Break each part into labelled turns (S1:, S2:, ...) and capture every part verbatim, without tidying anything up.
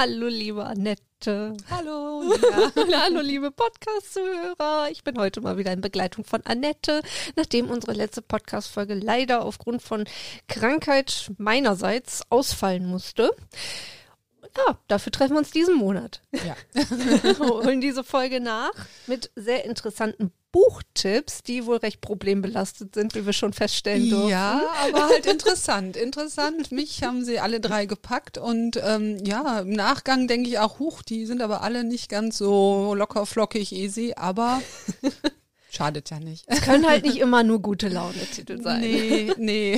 S1: Hallo, liebe Annette.
S2: Hallo, ja.
S1: Hallo, liebe Podcast-Zuhörer. Ich bin heute mal wieder in Begleitung von Annette, nachdem unsere letzte Podcast-Folge leider aufgrund von Krankheit meinerseits ausfallen musste. Ja, dafür treffen wir uns diesen Monat.
S2: Ja.
S1: Holen diese Folge nach mit sehr interessanten Buchtipps, die wohl recht problembelastet sind, wie wir schon feststellen durften.
S2: Ja, aber halt interessant. Interessant. Mich haben sie alle drei gepackt und ähm, ja, im Nachgang denke ich auch, huch, die sind aber alle nicht ganz so locker, flockig, easy, aber schadet ja nicht.
S1: Es können halt nicht immer nur gute Laune-Titel sein.
S2: Nee, nee.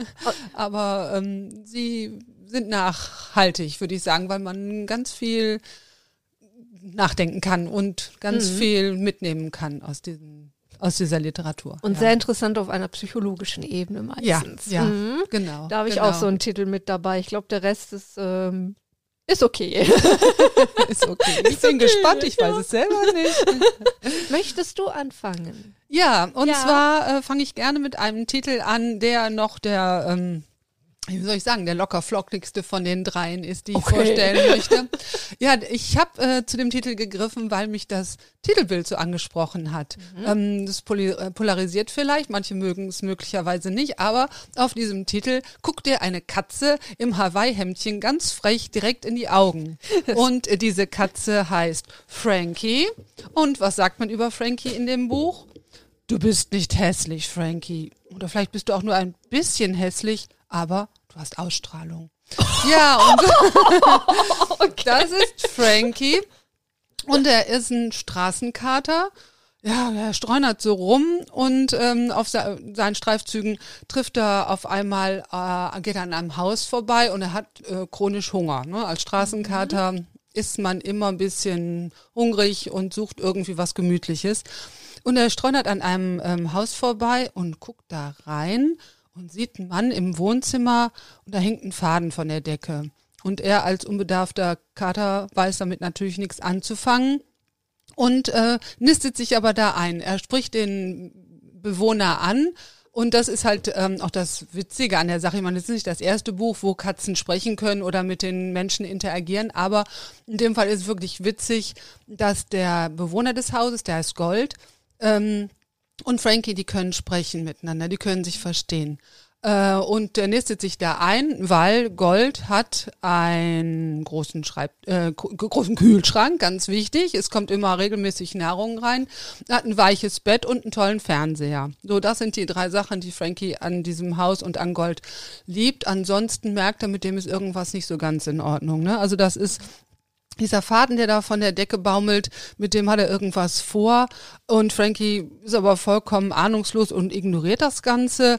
S2: Aber ähm, sie sind nachhaltig, würde ich sagen, weil man ganz viel nachdenken kann und ganz mhm. viel mitnehmen kann aus diesem, aus dieser Literatur.
S1: Und
S2: ja.
S1: sehr interessant auf einer psychologischen Ebene meistens.
S2: Ja, ja
S1: mhm.
S2: genau.
S1: Da habe ich
S2: genau.
S1: auch so einen Titel mit dabei. Ich glaube, der Rest ist, ähm, ist okay.
S2: Ist okay. Ich bin okay, gespannt, ich ja. weiß es selber nicht.
S1: Möchtest du anfangen?
S2: Ja, und
S1: ja.
S2: zwar äh, fange ich gerne mit einem Titel an, der noch der ähm, wie soll ich sagen, der locker flockigste von den dreien ist, die ich okay. vorstellen möchte. Ja, ich habe äh, zu dem Titel gegriffen, weil mich das Titelbild so angesprochen hat. Mhm. Ähm, das poli- äh, polarisiert vielleicht, manche mögen es möglicherweise nicht, aber auf diesem Titel guckt dir eine Katze im Hawaii-Hemdchen ganz frech direkt in die Augen. Und äh, diese Katze heißt Frankie. Und was sagt man über Frankie in dem Buch? Du bist nicht hässlich, Frankie. Oder vielleicht bist du auch nur ein bisschen hässlich, aber du hast Ausstrahlung. Ja, und okay. Das ist Frankie. Und er ist ein Straßenkater. Ja, er streunert so rum und ähm, auf se- seinen Streifzügen trifft er auf einmal, äh, geht er an einem Haus vorbei und er hat äh, chronisch Hunger. Ne? Als Straßenkater mhm. ist man immer ein bisschen hungrig und sucht irgendwie was Gemütliches. Und er streunert an einem ähm, Haus vorbei und guckt da rein und sieht einen Mann im Wohnzimmer und da hängt ein Faden von der Decke. Und er als unbedarfter Kater weiß damit natürlich nichts anzufangen und äh, nistet sich aber da ein. Er spricht den Bewohner an und das ist halt ähm, auch das Witzige an der Sache. Ich meine, das ist nicht das erste Buch, wo Katzen sprechen können oder mit den Menschen interagieren, aber in dem Fall ist es wirklich witzig, dass der Bewohner des Hauses, der heißt Gold, ähm, und Frankie, die können sprechen miteinander, die können sich verstehen. Äh, und der nistet sich da ein, weil Gold hat einen großen Schreib äh, großen Kühlschrank, ganz wichtig. Es kommt immer regelmäßig Nahrung rein. Er hat ein weiches Bett und einen tollen Fernseher. So, das sind die drei Sachen, die Frankie an diesem Haus und an Gold liebt. Ansonsten merkt er, mit dem ist irgendwas nicht so ganz in Ordnung. Ne? Also das ist dieser Faden, der da von der Decke baumelt, mit dem hat er irgendwas vor und Frankie ist aber vollkommen ahnungslos und ignoriert das Ganze.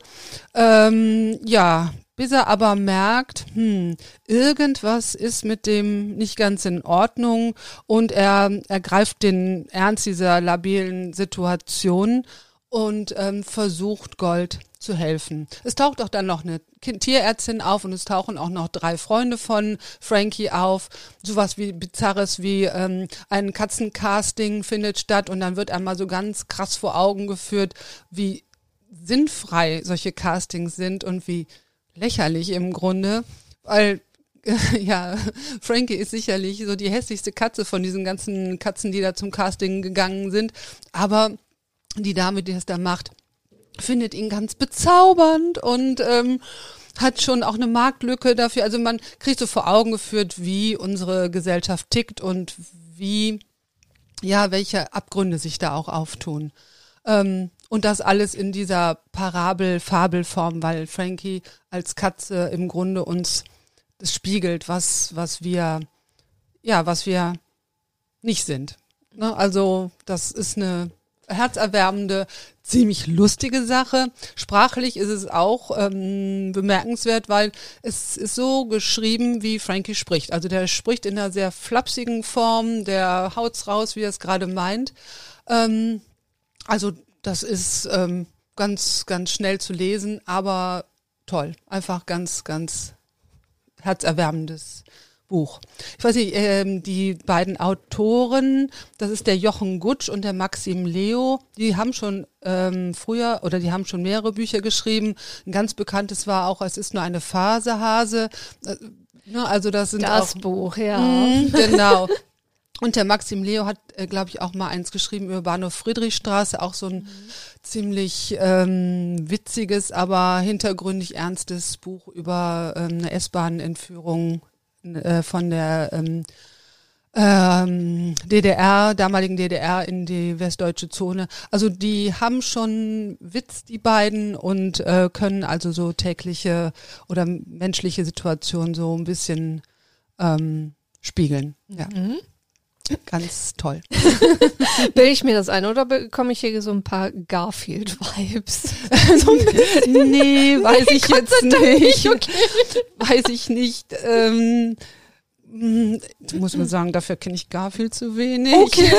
S2: Ähm, ja, bis er aber merkt, hm, irgendwas ist mit dem nicht ganz in Ordnung und er ergreift den Ernst dieser labilen Situation und ähm, versucht Gold zu helfen. Es taucht auch dann noch eine Tierärztin auf und es tauchen auch noch drei Freunde von Frankie auf. Sowas wie Bizarres wie ähm, ein Katzencasting findet statt und dann wird einmal so ganz krass vor Augen geführt, wie sinnfrei solche Castings sind und wie lächerlich im Grunde, weil ja, Frankie ist sicherlich so die hässlichste Katze von diesen ganzen Katzen, die da zum Casting gegangen sind, aber die Dame, die es da macht, findet ihn ganz bezaubernd und ähm, hat schon auch eine Marktlücke dafür. Also man kriegt so vor Augen geführt, wie unsere Gesellschaft tickt und wie, ja, welche Abgründe sich da auch auftun. Ähm, und das alles in dieser Parabel-Fabelform, weil Frankie als Katze im Grunde uns das spiegelt, was, was wir, ja, was wir nicht sind. Ne? Also das ist eine herzerwärmende, ziemlich lustige Sache. Sprachlich ist es auch ähm, bemerkenswert, weil es ist so geschrieben, wie Frankie spricht. Also der spricht in einer sehr flapsigen Form, der haut's raus, wie er es gerade meint. Ähm, also das ist ähm, ganz, ganz schnell zu lesen, aber toll. Einfach ganz, ganz herzerwärmendes Buch. Ich weiß nicht, ähm, die beiden Autoren, das ist der Jochen Gutsch und der Maxim Leo, die haben schon ähm, früher oder die haben schon mehrere Bücher geschrieben. Ein ganz bekanntes war auch, es ist nur eine Phase, Hase. Ja, also das sind
S1: Das
S2: auch,
S1: Buch, ja.
S2: Mh, genau. Und der Maxim Leo hat, äh, glaube ich, auch mal eins geschrieben über Bahnhof Friedrichstraße, auch so ein mhm. ziemlich ähm, witziges, aber hintergründig ernstes Buch über ähm, eine S-Bahn-Entführung äh, von der ähm, ähm, D D R, damaligen D D R in die westdeutsche Zone. Also die haben schon Witz, die beiden, und äh, können also so tägliche oder menschliche Situationen so ein bisschen ähm, spiegeln. Ja. Mhm. Ganz toll.
S1: Bilde ich mir das ein oder bekomme ich hier so ein paar Garfield-Vibes?
S2: So nee, weiß ich jetzt nicht.
S1: nicht. Okay.
S2: Weiß ich nicht. Ähm, muss man sagen, dafür kenne ich Garfield zu wenig.
S1: Okay.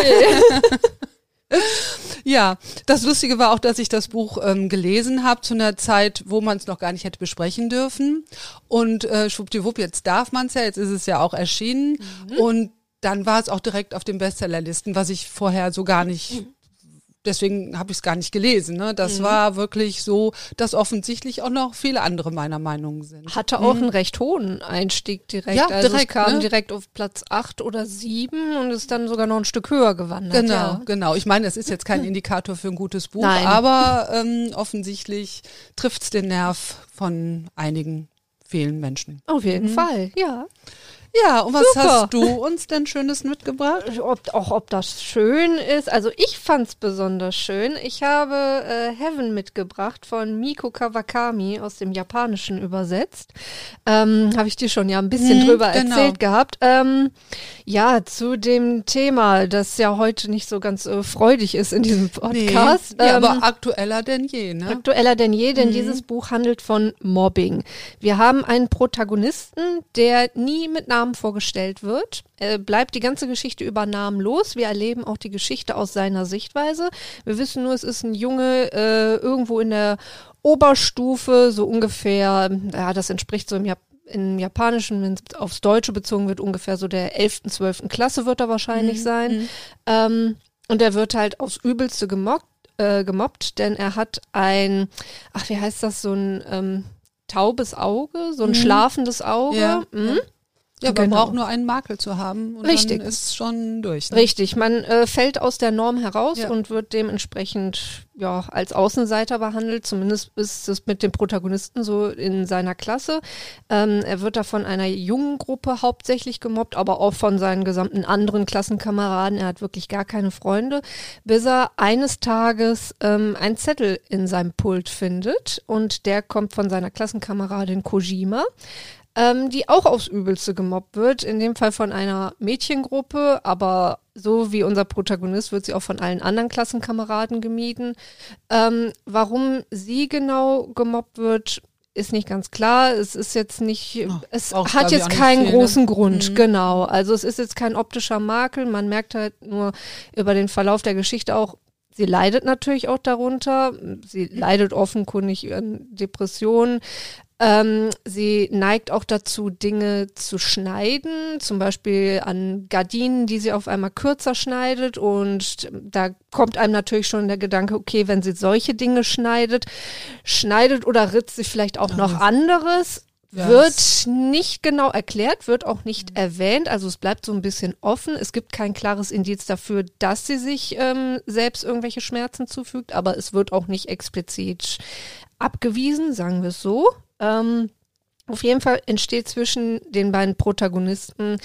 S2: Ja, das Lustige war auch, dass ich das Buch ähm, gelesen habe zu einer Zeit, wo man es noch gar nicht hätte besprechen dürfen. Und äh, schwuppdiwupp, jetzt darf man es ja, jetzt ist es ja auch erschienen. Mhm. Und dann war es auch direkt auf den Bestsellerlisten, was ich vorher so gar nicht, deswegen habe ich es gar nicht gelesen. Ne? Das mhm. war wirklich so, dass offensichtlich auch noch viele andere meiner Meinung sind.
S1: Hatte auch mhm. einen recht hohen Einstieg direkt.
S2: Ja,
S1: also
S2: direkt,
S1: es kam
S2: ne?
S1: direkt auf Platz acht oder sieben und ist dann sogar noch ein Stück höher gewandert.
S2: Genau,
S1: ja.
S2: genau. Ich meine, es ist jetzt kein Indikator für ein gutes Buch,
S1: Nein.
S2: aber ähm, offensichtlich trifft es den Nerv von einigen, vielen Menschen.
S1: Auf jeden
S2: mhm.
S1: Fall, ja.
S2: Ja, und was
S1: Super.
S2: hast du uns denn Schönes mitgebracht?
S1: Ob, auch ob das schön ist. Also ich fand's besonders schön. Ich habe äh, Heaven mitgebracht von Miko Kawakami aus dem Japanischen übersetzt. Ähm, habe ich dir schon ja ein bisschen hm, drüber genau. erzählt gehabt. Ähm, ja, zu dem Thema, das ja heute nicht so ganz äh, freudig ist in diesem Podcast.
S2: Nee, ja,
S1: ähm,
S2: aber aktueller denn je, ne?
S1: Aktueller denn je, denn
S2: mhm.
S1: dieses Buch handelt von Mobbing. Wir haben einen Protagonisten, der nie mit Namen vorgestellt wird. Er bleibt die ganze Geschichte über namenlos. Wir erleben auch die Geschichte aus seiner Sichtweise. Wir wissen nur, es ist ein Junge äh, irgendwo in der Oberstufe, so ungefähr, ja, das entspricht so im Jap- im Japanischen, wenn es aufs Deutsche bezogen wird, ungefähr so der elften, zwölften Klasse wird er wahrscheinlich
S2: mhm.
S1: sein.
S2: Mhm.
S1: Ähm, und er wird halt aufs Übelste gemobbt, äh, gemobbt, denn er hat ein, ach, wie heißt das, so ein ähm, taubes Auge, so ein mhm. schlafendes Auge.
S2: Ja,
S1: mhm.
S2: ja. Ja, man
S1: genau.
S2: braucht nur einen Makel zu haben und
S1: Richtig.
S2: dann ist es schon durch. Ne?
S1: Richtig, man äh, fällt aus der Norm heraus
S2: ja.
S1: und wird dementsprechend ja als Außenseiter behandelt, zumindest ist es mit dem Protagonisten so in seiner Klasse. Ähm, er wird da von einer jungen Gruppe hauptsächlich gemobbt, aber auch von seinen gesamten anderen Klassenkameraden. Er hat wirklich gar keine Freunde, bis er eines Tages ähm, einen Zettel in seinem Pult findet und der kommt von seiner Klassenkameradin Kojima, Ähm, die auch aufs Übelste gemobbt wird, in dem Fall von einer Mädchengruppe, aber so wie unser Protagonist wird sie auch von allen anderen Klassenkameraden gemieden. Ähm, warum sie genau gemobbt wird, ist nicht ganz klar. Es ist jetzt nicht, oh, es hat jetzt keinen viel, großen ne? Grund, mhm. genau. Also es ist jetzt kein optischer Makel, man merkt halt nur über den Verlauf der Geschichte auch, sie leidet natürlich auch darunter, sie leidet offenkundig an Depressionen. Ähm, sie neigt auch dazu, Dinge zu schneiden, zum Beispiel an Gardinen, die sie auf einmal kürzer schneidet, und da kommt einem natürlich schon der Gedanke, okay, wenn sie solche Dinge schneidet, schneidet oder ritzt sie vielleicht auch noch anderes, yes. wird nicht genau erklärt, wird auch nicht mhm. erwähnt, also es bleibt so ein bisschen offen, es gibt kein klares Indiz dafür, dass sie sich ähm, selbst irgendwelche Schmerzen zufügt, aber es wird auch nicht explizit abgewiesen, sagen wir es so. Ähm, auf jeden Fall entsteht zwischen den beiden Protagonisten,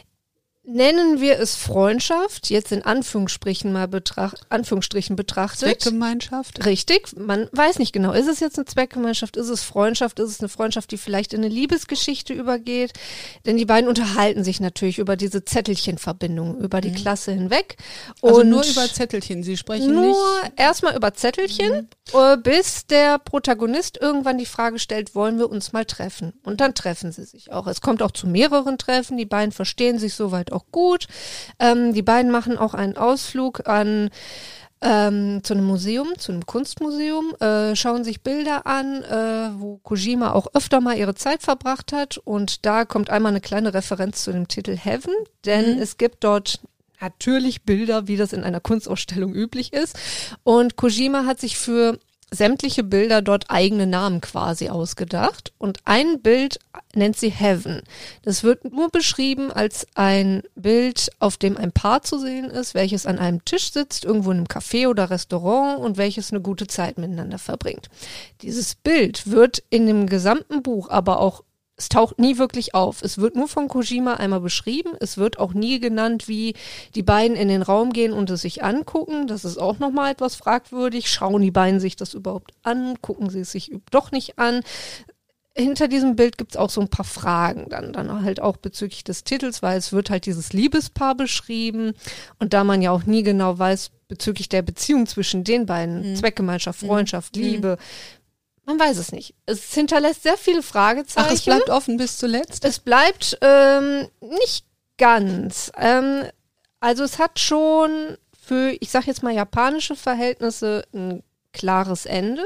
S1: nennen wir es Freundschaft, jetzt in Anführungsstrichen mal betracht, Anführungsstrichen betrachtet.
S2: Zweckgemeinschaft?
S1: Richtig, man weiß nicht genau, ist es jetzt eine Zweckgemeinschaft, ist es Freundschaft, ist es eine Freundschaft, die vielleicht in eine Liebesgeschichte übergeht, denn die beiden unterhalten sich natürlich über diese Zettelchenverbindung, über die mhm. Klasse hinweg.
S2: Also
S1: und
S2: nur über Zettelchen, sie sprechen
S1: nur
S2: nicht...
S1: Nur erstmal über Zettelchen, mhm. bis der Protagonist irgendwann die Frage stellt, wollen wir uns mal treffen? Und dann treffen sie sich auch. Es kommt auch zu mehreren Treffen, die beiden verstehen sich soweit auch gut. Ähm, die beiden machen auch einen Ausflug an ähm, zu einem Museum, zu einem Kunstmuseum, äh, schauen sich Bilder an, äh, wo Kojima auch öfter mal ihre Zeit verbracht hat, und da kommt einmal eine kleine Referenz zu dem Titel Heaven, denn mhm. es gibt dort natürlich Bilder, wie das in einer Kunstausstellung üblich ist, und Kojima hat sich für sämtliche Bilder dort eigene Namen quasi ausgedacht. Und ein Bild nennt sie Heaven. Das wird nur beschrieben als ein Bild, auf dem ein Paar zu sehen ist, welches an einem Tisch sitzt, irgendwo in einem Café oder Restaurant und welches eine gute Zeit miteinander verbringt. Dieses Bild wird in dem gesamten Buch aber auch, es taucht nie wirklich auf. Es wird nur von Kojima einmal beschrieben. Es wird auch nie genannt, wie die beiden in den Raum gehen und es sich angucken. Das ist auch nochmal etwas fragwürdig. Schauen die beiden sich das überhaupt an? Gucken sie es sich doch nicht an? Hinter diesem Bild gibt es auch so ein paar Fragen dann, dann halt auch bezüglich des Titels, weil es wird halt dieses Liebespaar beschrieben. Und da man ja auch nie genau weiß, bezüglich der Beziehung zwischen den beiden, mhm. Zweckgemeinschaft, Freundschaft, mhm. Liebe, man weiß es nicht. Es hinterlässt sehr viele Fragezeichen.
S2: Ach, es bleibt offen bis zuletzt?
S1: Es bleibt ähm, nicht ganz. Ähm, also es hat schon für, ich sag jetzt mal, japanische Verhältnisse ein klares Ende.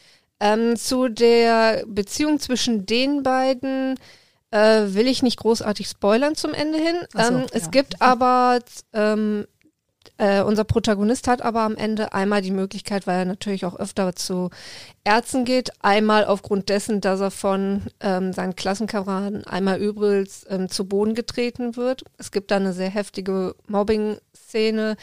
S1: Ähm, zu der Beziehung zwischen den beiden äh, will ich nicht großartig spoilern zum Ende hin.
S2: Ach so,
S1: ähm,
S2: ja.
S1: Es gibt aber ähm, Äh, unser Protagonist hat aber am Ende einmal die Möglichkeit, weil er natürlich auch öfter zu Ärzten geht, einmal aufgrund dessen, dass er von ähm, seinen Klassenkameraden einmal übelst ähm, zu Boden getreten wird. Es gibt da eine sehr heftige Mobbing-Szene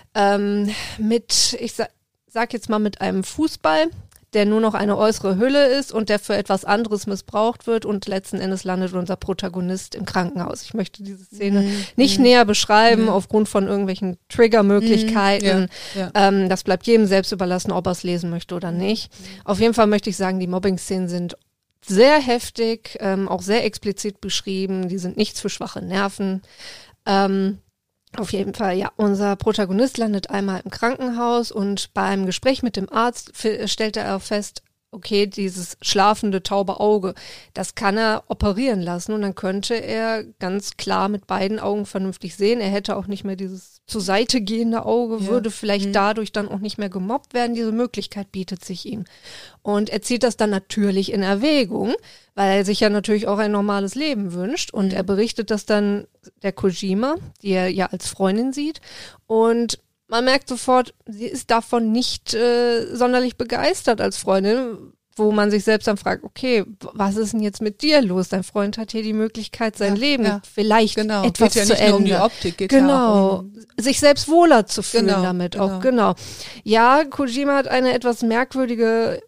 S1: ähm, mit, ich sa- sag jetzt mal mit einem Fußball, der nur noch eine äußere Hülle ist und der für etwas anderes missbraucht wird und letzten Endes landet unser Protagonist im Krankenhaus. Ich möchte diese Szene
S2: Mhm.
S1: nicht
S2: mhm.
S1: näher beschreiben,
S2: Mhm.
S1: aufgrund von irgendwelchen Triggermöglichkeiten.
S2: Mhm. Ja, ja.
S1: Ähm, das bleibt jedem selbst überlassen, ob er es lesen möchte oder nicht. Auf jeden Fall möchte ich sagen, die Mobbing-Szenen sind sehr heftig, ähm, auch sehr explizit beschrieben. Die sind nichts für schwache Nerven. Ähm, Auf jeden Fall, ja. Unser Protagonist landet einmal im Krankenhaus und beim Gespräch mit dem Arzt f- stellt er auch fest, okay, dieses schlafende taube Auge, das kann er operieren lassen und dann könnte er ganz klar mit beiden Augen vernünftig sehen. Er hätte auch nicht mehr dieses zur Seite gehende Auge,
S2: Ja.
S1: würde vielleicht
S2: Mhm.
S1: dadurch dann auch nicht mehr gemobbt werden. Diese Möglichkeit bietet sich ihm. Und er zieht das dann natürlich in Erwägung, weil er sich ja natürlich auch ein normales Leben wünscht. Und
S2: Mhm.
S1: er berichtet das dann der Kojima, die er ja als Freundin sieht. Und man merkt sofort, sie ist davon nicht äh, sonderlich begeistert als Freundin, wo man sich selbst dann fragt, okay, was ist denn jetzt mit dir los? Dein Freund hat hier die Möglichkeit, sein
S2: Ja,
S1: Leben
S2: ja.
S1: vielleicht
S2: Genau.
S1: etwas
S2: Geht ja
S1: zu
S2: nicht nur um die
S1: ändern.
S2: Optik, geht ja
S1: Genau,
S2: auch um
S1: sich selbst wohler zu fühlen
S2: Genau,
S1: damit
S2: genau.
S1: auch, genau. Ja, Kojima hat eine etwas merkwürdige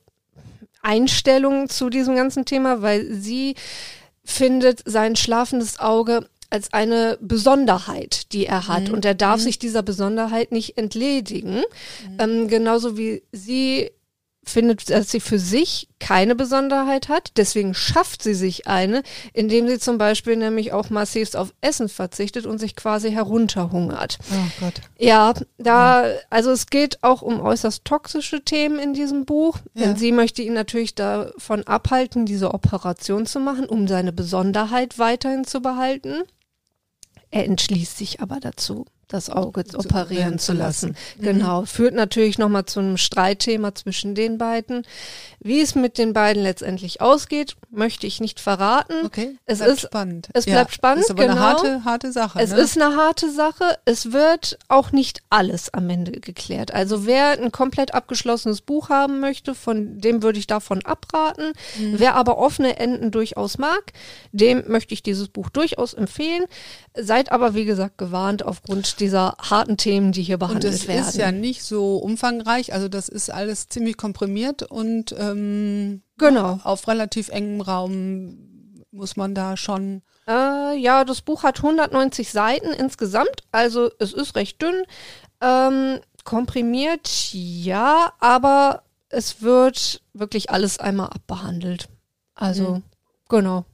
S1: Einstellung zu diesem ganzen Thema, weil sie findet sein schlafendes Auge als eine Besonderheit, die er hat.
S2: Mhm.
S1: Und er darf
S2: Mhm.
S1: sich dieser Besonderheit nicht entledigen. Mhm. Ähm, genauso wie sie findet, dass sie für sich keine Besonderheit hat. Deswegen schafft sie sich eine, indem sie zum Beispiel nämlich auch massivst auf Essen verzichtet und sich quasi herunterhungert.
S2: Oh Gott.
S1: Ja, da, also es geht auch um äußerst toxische Themen in diesem Buch.
S2: Ja.
S1: Denn sie möchte ihn natürlich davon abhalten, diese Operation zu machen, um seine Besonderheit weiterhin zu behalten. Er entschließt sich aber dazu, das Auge
S2: Zu
S1: operieren
S2: operieren
S1: zu
S2: zu
S1: lassen.
S2: lassen. Mhm.
S1: Genau, führt natürlich nochmal zu einem Streitthema zwischen den beiden. Wie es mit den beiden letztendlich ausgeht, möchte ich nicht verraten.
S2: Okay,
S1: Es
S2: bleibt
S1: ist-
S2: spannend.
S1: es bleibt spannend,
S2: Ist aber
S1: genau.
S2: eine harte, harte Sache.
S1: Es
S2: ne?
S1: ist eine harte Sache. Es wird auch nicht alles am Ende geklärt. Also wer ein komplett abgeschlossenes Buch haben möchte, von dem würde ich davon abraten.
S2: Mhm.
S1: Wer aber offene Enden durchaus mag, dem möchte ich dieses Buch durchaus empfehlen. Seid aber, wie gesagt, gewarnt aufgrund dieser harten Themen, die hier
S2: Und
S1: behandelt
S2: es
S1: werden.
S2: ist ja nicht so umfangreich, also das ist alles ziemlich komprimiert und ähm,
S1: Genau.
S2: auf relativ engem Raum muss man da schon.
S1: Äh, ja, das Buch hat hundertneunzig Seiten insgesamt, also es ist recht dünn. Ähm, komprimiert, ja, aber es wird wirklich alles einmal abbehandelt. Also,
S2: Mhm.
S1: genau.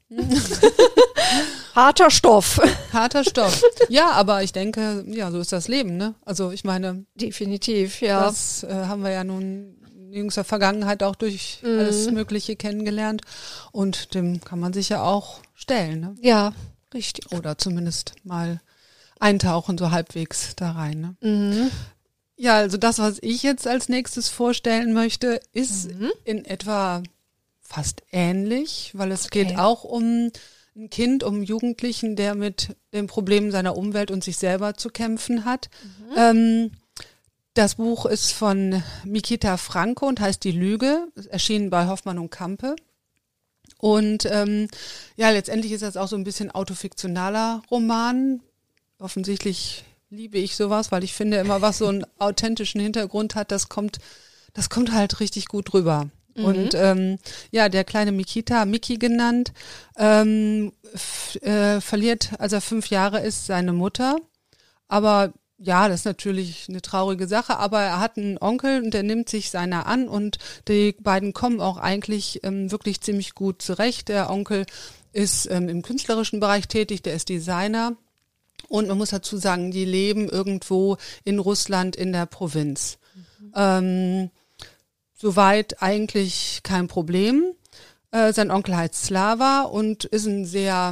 S1: Harter Stoff.
S2: Harter Stoff. Ja, aber ich denke, ja, so ist das Leben, ne? Also ich meine,
S1: Definitiv, ja.
S2: das äh, haben wir ja nun in jüngster Vergangenheit auch durch
S1: Mhm.
S2: alles Mögliche kennengelernt und dem kann man sich ja auch stellen, ne?
S1: Ja, richtig.
S2: Oder zumindest mal eintauchen, so halbwegs da rein, ne?
S1: Mhm.
S2: Ja, also das, was ich jetzt als nächstes vorstellen möchte, ist
S1: Mhm.
S2: in etwa fast ähnlich, weil es
S1: Okay.
S2: geht auch um ein Kind, um einen Jugendlichen, der mit den Problemen seiner Umwelt und sich selber zu kämpfen hat.
S1: Mhm.
S2: Ähm, Das Buch ist von Mikita Franco und heißt Die Lüge, erschienen bei Hoffmann und Campe. Und ähm, ja, letztendlich ist das auch so ein bisschen autofiktionaler Roman. Offensichtlich liebe ich sowas, weil ich finde immer, was so einen authentischen Hintergrund hat, das kommt, das kommt halt richtig gut rüber. Mhm. Und ähm, ja, der kleine Mikita, Miki genannt, ähm, f- äh, verliert, als er fünf Jahre ist, seine Mutter. Aber ja, das ist natürlich eine traurige Sache, aber er hat einen Onkel und der nimmt sich seiner an und die beiden kommen auch eigentlich ähm, wirklich ziemlich gut zurecht. Der Onkel ist ähm, im künstlerischen Bereich tätig, der ist Designer und man muss dazu sagen, die leben irgendwo in Russland in der Provinz. Mhm. Ähm, soweit eigentlich kein Problem. Äh, sein Onkel heißt Slava und ist ein sehr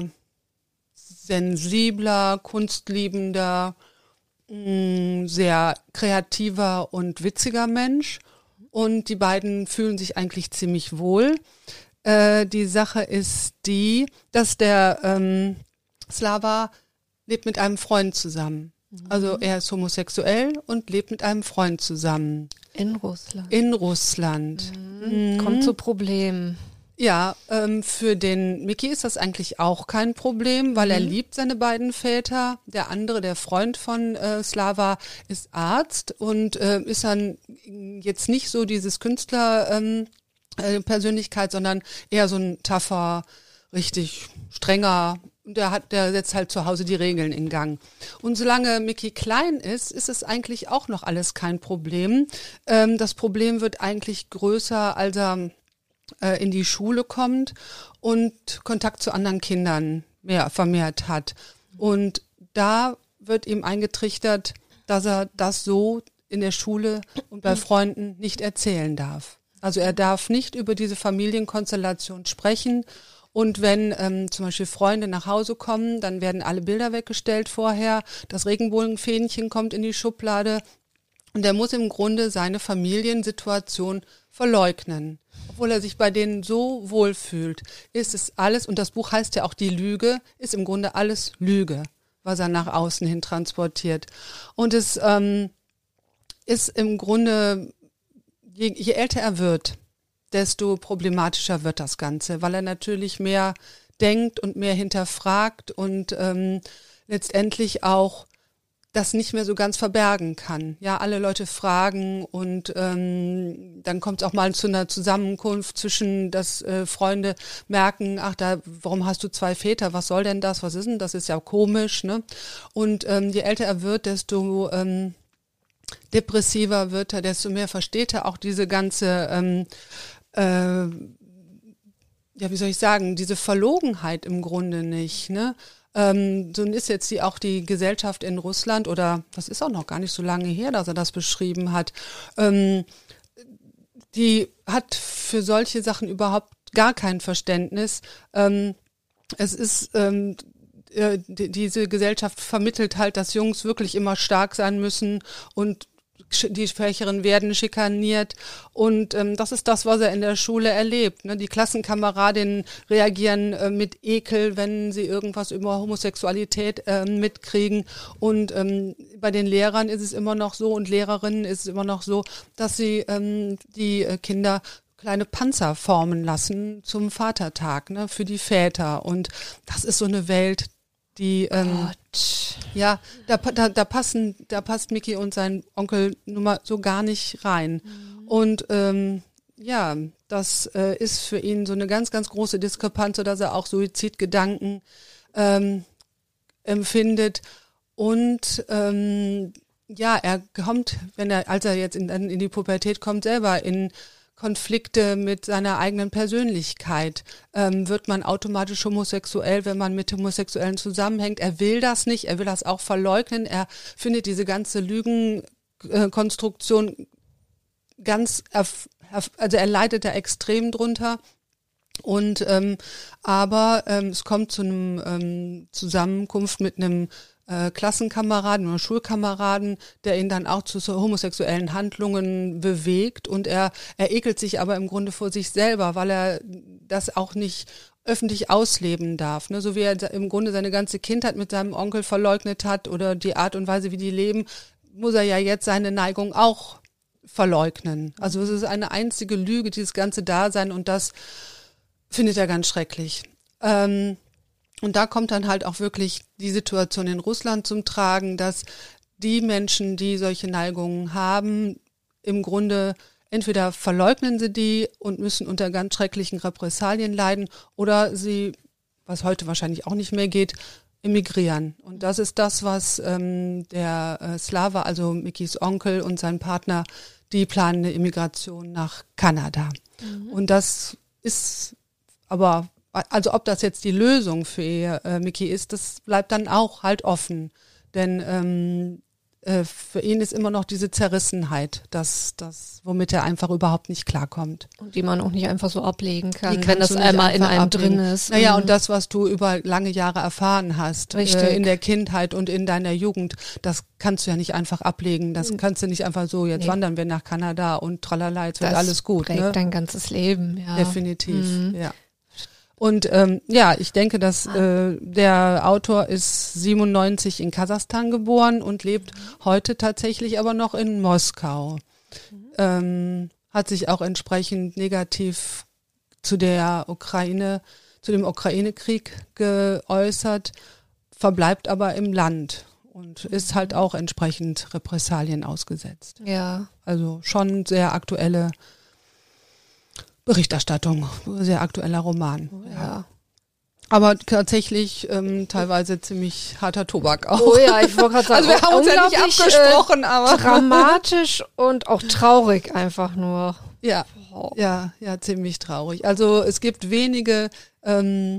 S2: sensibler, kunstliebender, sehr kreativer und witziger Mensch und die beiden fühlen sich eigentlich ziemlich wohl. Äh, die Sache ist die, dass der ähm, Slava lebt mit einem Freund zusammen. Mhm. Also er ist homosexuell und lebt mit einem Freund zusammen.
S1: In Russland.
S2: In Russland.
S1: Mhm. Mhm. Kommt zu Problemen.
S2: Ja, ähm, für den Miki ist das eigentlich auch kein Problem, weil mhm. er liebt seine beiden Väter. Der andere, der Freund von äh, Slava, ist Arzt und äh, ist dann jetzt nicht so dieses Künstler ähm, äh, Persönlichkeit, sondern eher so ein tougher, richtig strenger. Der hat, der setzt halt zu Hause die Regeln in Gang. Und solange Miki klein ist, ist es eigentlich auch noch alles kein Problem. Ähm, das Problem wird eigentlich größer, als er in die Schule kommt und Kontakt zu anderen Kindern mehr vermehrt hat. Und da wird ihm eingetrichtert, dass er das so in der Schule und bei Freunden nicht erzählen darf. Also er darf nicht über diese Familienkonstellation sprechen. Und wenn ähm, zum Beispiel Freunde nach Hause kommen, dann werden alle Bilder weggestellt vorher. Das Regenbogenfähnchen kommt in die Schublade. Und er muss im Grunde seine Familiensituation verleugnen. Obwohl er sich bei denen so wohl fühlt, ist es alles, und das Buch heißt ja auch Die Lüge, ist im Grunde alles Lüge, was er nach außen hin transportiert. Und es ähm, ist im Grunde, je, je älter er wird, desto problematischer wird das Ganze, weil er natürlich mehr denkt und mehr hinterfragt und ähm, letztendlich auch das nicht mehr so ganz verbergen kann. Ja, alle Leute fragen und ähm, dann kommt es auch mal zu einer Zusammenkunft zwischen, dass äh, Freunde merken, ach, da, warum hast du zwei Väter? Was soll denn das? Was ist denn das? Ist ja komisch, ne? Und ähm, je älter er wird, desto ähm, depressiver wird er, desto mehr versteht er auch diese ganze, ähm, äh, ja, wie soll ich sagen, diese Verlogenheit im Grunde nicht, ne? Ähm, so ist jetzt die, auch die Gesellschaft in Russland, oder das ist auch noch gar nicht so lange her, dass er das beschrieben hat, ähm, die hat für solche Sachen überhaupt gar kein Verständnis. Ähm, es ist, ähm, äh, die, diese Gesellschaft vermittelt halt, dass Jungs wirklich immer stark sein müssen und die Schwächeren werden schikaniert und ähm, das ist das, was er in der Schule erlebt. Ne? Die Klassenkameradinnen reagieren äh, mit Ekel, wenn sie irgendwas über Homosexualität äh, mitkriegen und ähm, bei den Lehrern ist es immer noch so und Lehrerinnen ist es immer noch so, dass sie ähm, die äh, Kinder kleine Panzer formen lassen zum Vatertag, ne, für die Väter und das ist so eine Welt, die ähm, ja, da, da, da passen, da passt Miki und sein Onkel nun mal so gar nicht rein. Mhm. Und ähm, ja, das äh, ist für ihn so eine ganz, ganz große Diskrepanz, sodass er auch Suizidgedanken ähm, empfindet. Und ähm, ja, er kommt, wenn er, als er jetzt in, in die Pubertät kommt, selber in Konflikte mit seiner eigenen Persönlichkeit. Ähm, wird man automatisch homosexuell, wenn man mit Homosexuellen zusammenhängt? Er will das nicht, er will das auch verleugnen. Er findet diese ganze Lügenkonstruktion äh, ganz, erf- erf- also er leidet da extrem drunter. Und ähm, aber ähm, es kommt zu einem ähm, Zusammenkunft mit einem äh, Klassenkameraden oder Schulkameraden, der ihn dann auch zu so homosexuellen Handlungen bewegt und er, er ekelt sich aber im Grunde vor sich selber, weil er das auch nicht öffentlich ausleben darf, ne? So wie er im Grunde seine ganze Kindheit mit seinem Onkel verleugnet hat oder die Art und Weise, wie die leben, muss er ja jetzt seine Neigung auch verleugnen. Also es ist eine einzige Lüge, dieses ganze Dasein, und das findet er ganz schrecklich. Ähm, und da kommt dann halt auch wirklich die Situation in Russland zum Tragen, dass die Menschen, die solche Neigungen haben, im Grunde entweder verleugnen sie die und müssen unter ganz schrecklichen Repressalien leiden, oder sie, was heute wahrscheinlich auch nicht mehr geht, emigrieren. Und das ist das, was ähm, der äh, Slava, also Mikis Onkel und sein Partner, die planen eine Emigration nach Kanada. Mhm. Und das ist aber, also ob das jetzt die Lösung für äh, Miki ist, das bleibt dann auch halt offen. Denn ähm, äh, für ihn ist immer noch diese Zerrissenheit, das, das, womit er einfach überhaupt nicht klarkommt.
S1: Und die man auch nicht einfach so ablegen kann,
S2: Die
S1: wenn das einmal in einem
S2: ablegen.
S1: drin ist.
S2: Naja,
S1: mhm.
S2: und das, was du über lange Jahre erfahren hast, äh, in der Kindheit und in deiner Jugend, das kannst du ja nicht einfach ablegen. Das mhm. kannst du nicht einfach so, jetzt nee. wandern wir nach Kanada und tralala, jetzt wird
S1: das
S2: alles gut.
S1: Das prägt
S2: ne?
S1: dein ganzes Leben, ja.
S2: Definitiv,
S1: mhm.
S2: ja. Und ähm, ja, ich denke, dass äh, der Autor ist siebenundneunzig in Kasachstan geboren und lebt heute tatsächlich aber noch in Moskau. Mhm. Ähm, hat sich auch entsprechend negativ zu der Ukraine, zu dem Ukraine-Krieg geäußert, verbleibt aber im Land und ist halt auch entsprechend Repressalien ausgesetzt.
S1: Ja.
S2: Also schon sehr aktuelle Berichterstattung, sehr aktueller Roman.
S1: Oh, ja.
S2: Aber tatsächlich ähm, teilweise ziemlich harter Tobak auch.
S1: Oh ja, ich wollte gerade sagen,
S2: also wir haben uns ja nicht abgesprochen, äh, aber
S1: dramatisch und auch traurig einfach nur.
S2: Ja, wow. ja, ja, ziemlich traurig. Also es gibt wenige ähm,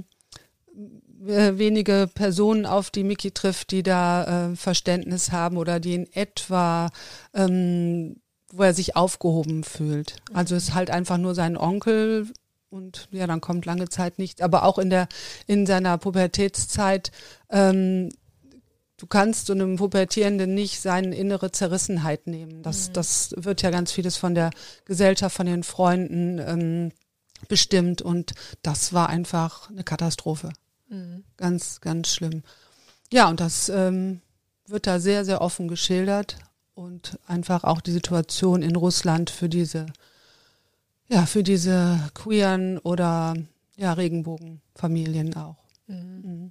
S2: wenige Personen, auf die Miki trifft, die da äh, Verständnis haben oder die in etwa ähm, wo er sich aufgehoben fühlt. Also es ist halt einfach nur sein Onkel und ja, dann kommt lange Zeit nichts. Aber auch in der in seiner Pubertätszeit, ähm, du kannst so einem Pubertierenden nicht seine innere Zerrissenheit nehmen. Das, mhm. das wird ja ganz vieles von der Gesellschaft, von den Freunden ähm, bestimmt, und das war einfach eine Katastrophe. Mhm. Ganz, ganz schlimm. Ja, und das ähm, wird da sehr, sehr offen geschildert. Und einfach auch die Situation in Russland für diese, ja, für diese queeren oder ja, Regenbogenfamilien auch. Mhm. Mhm.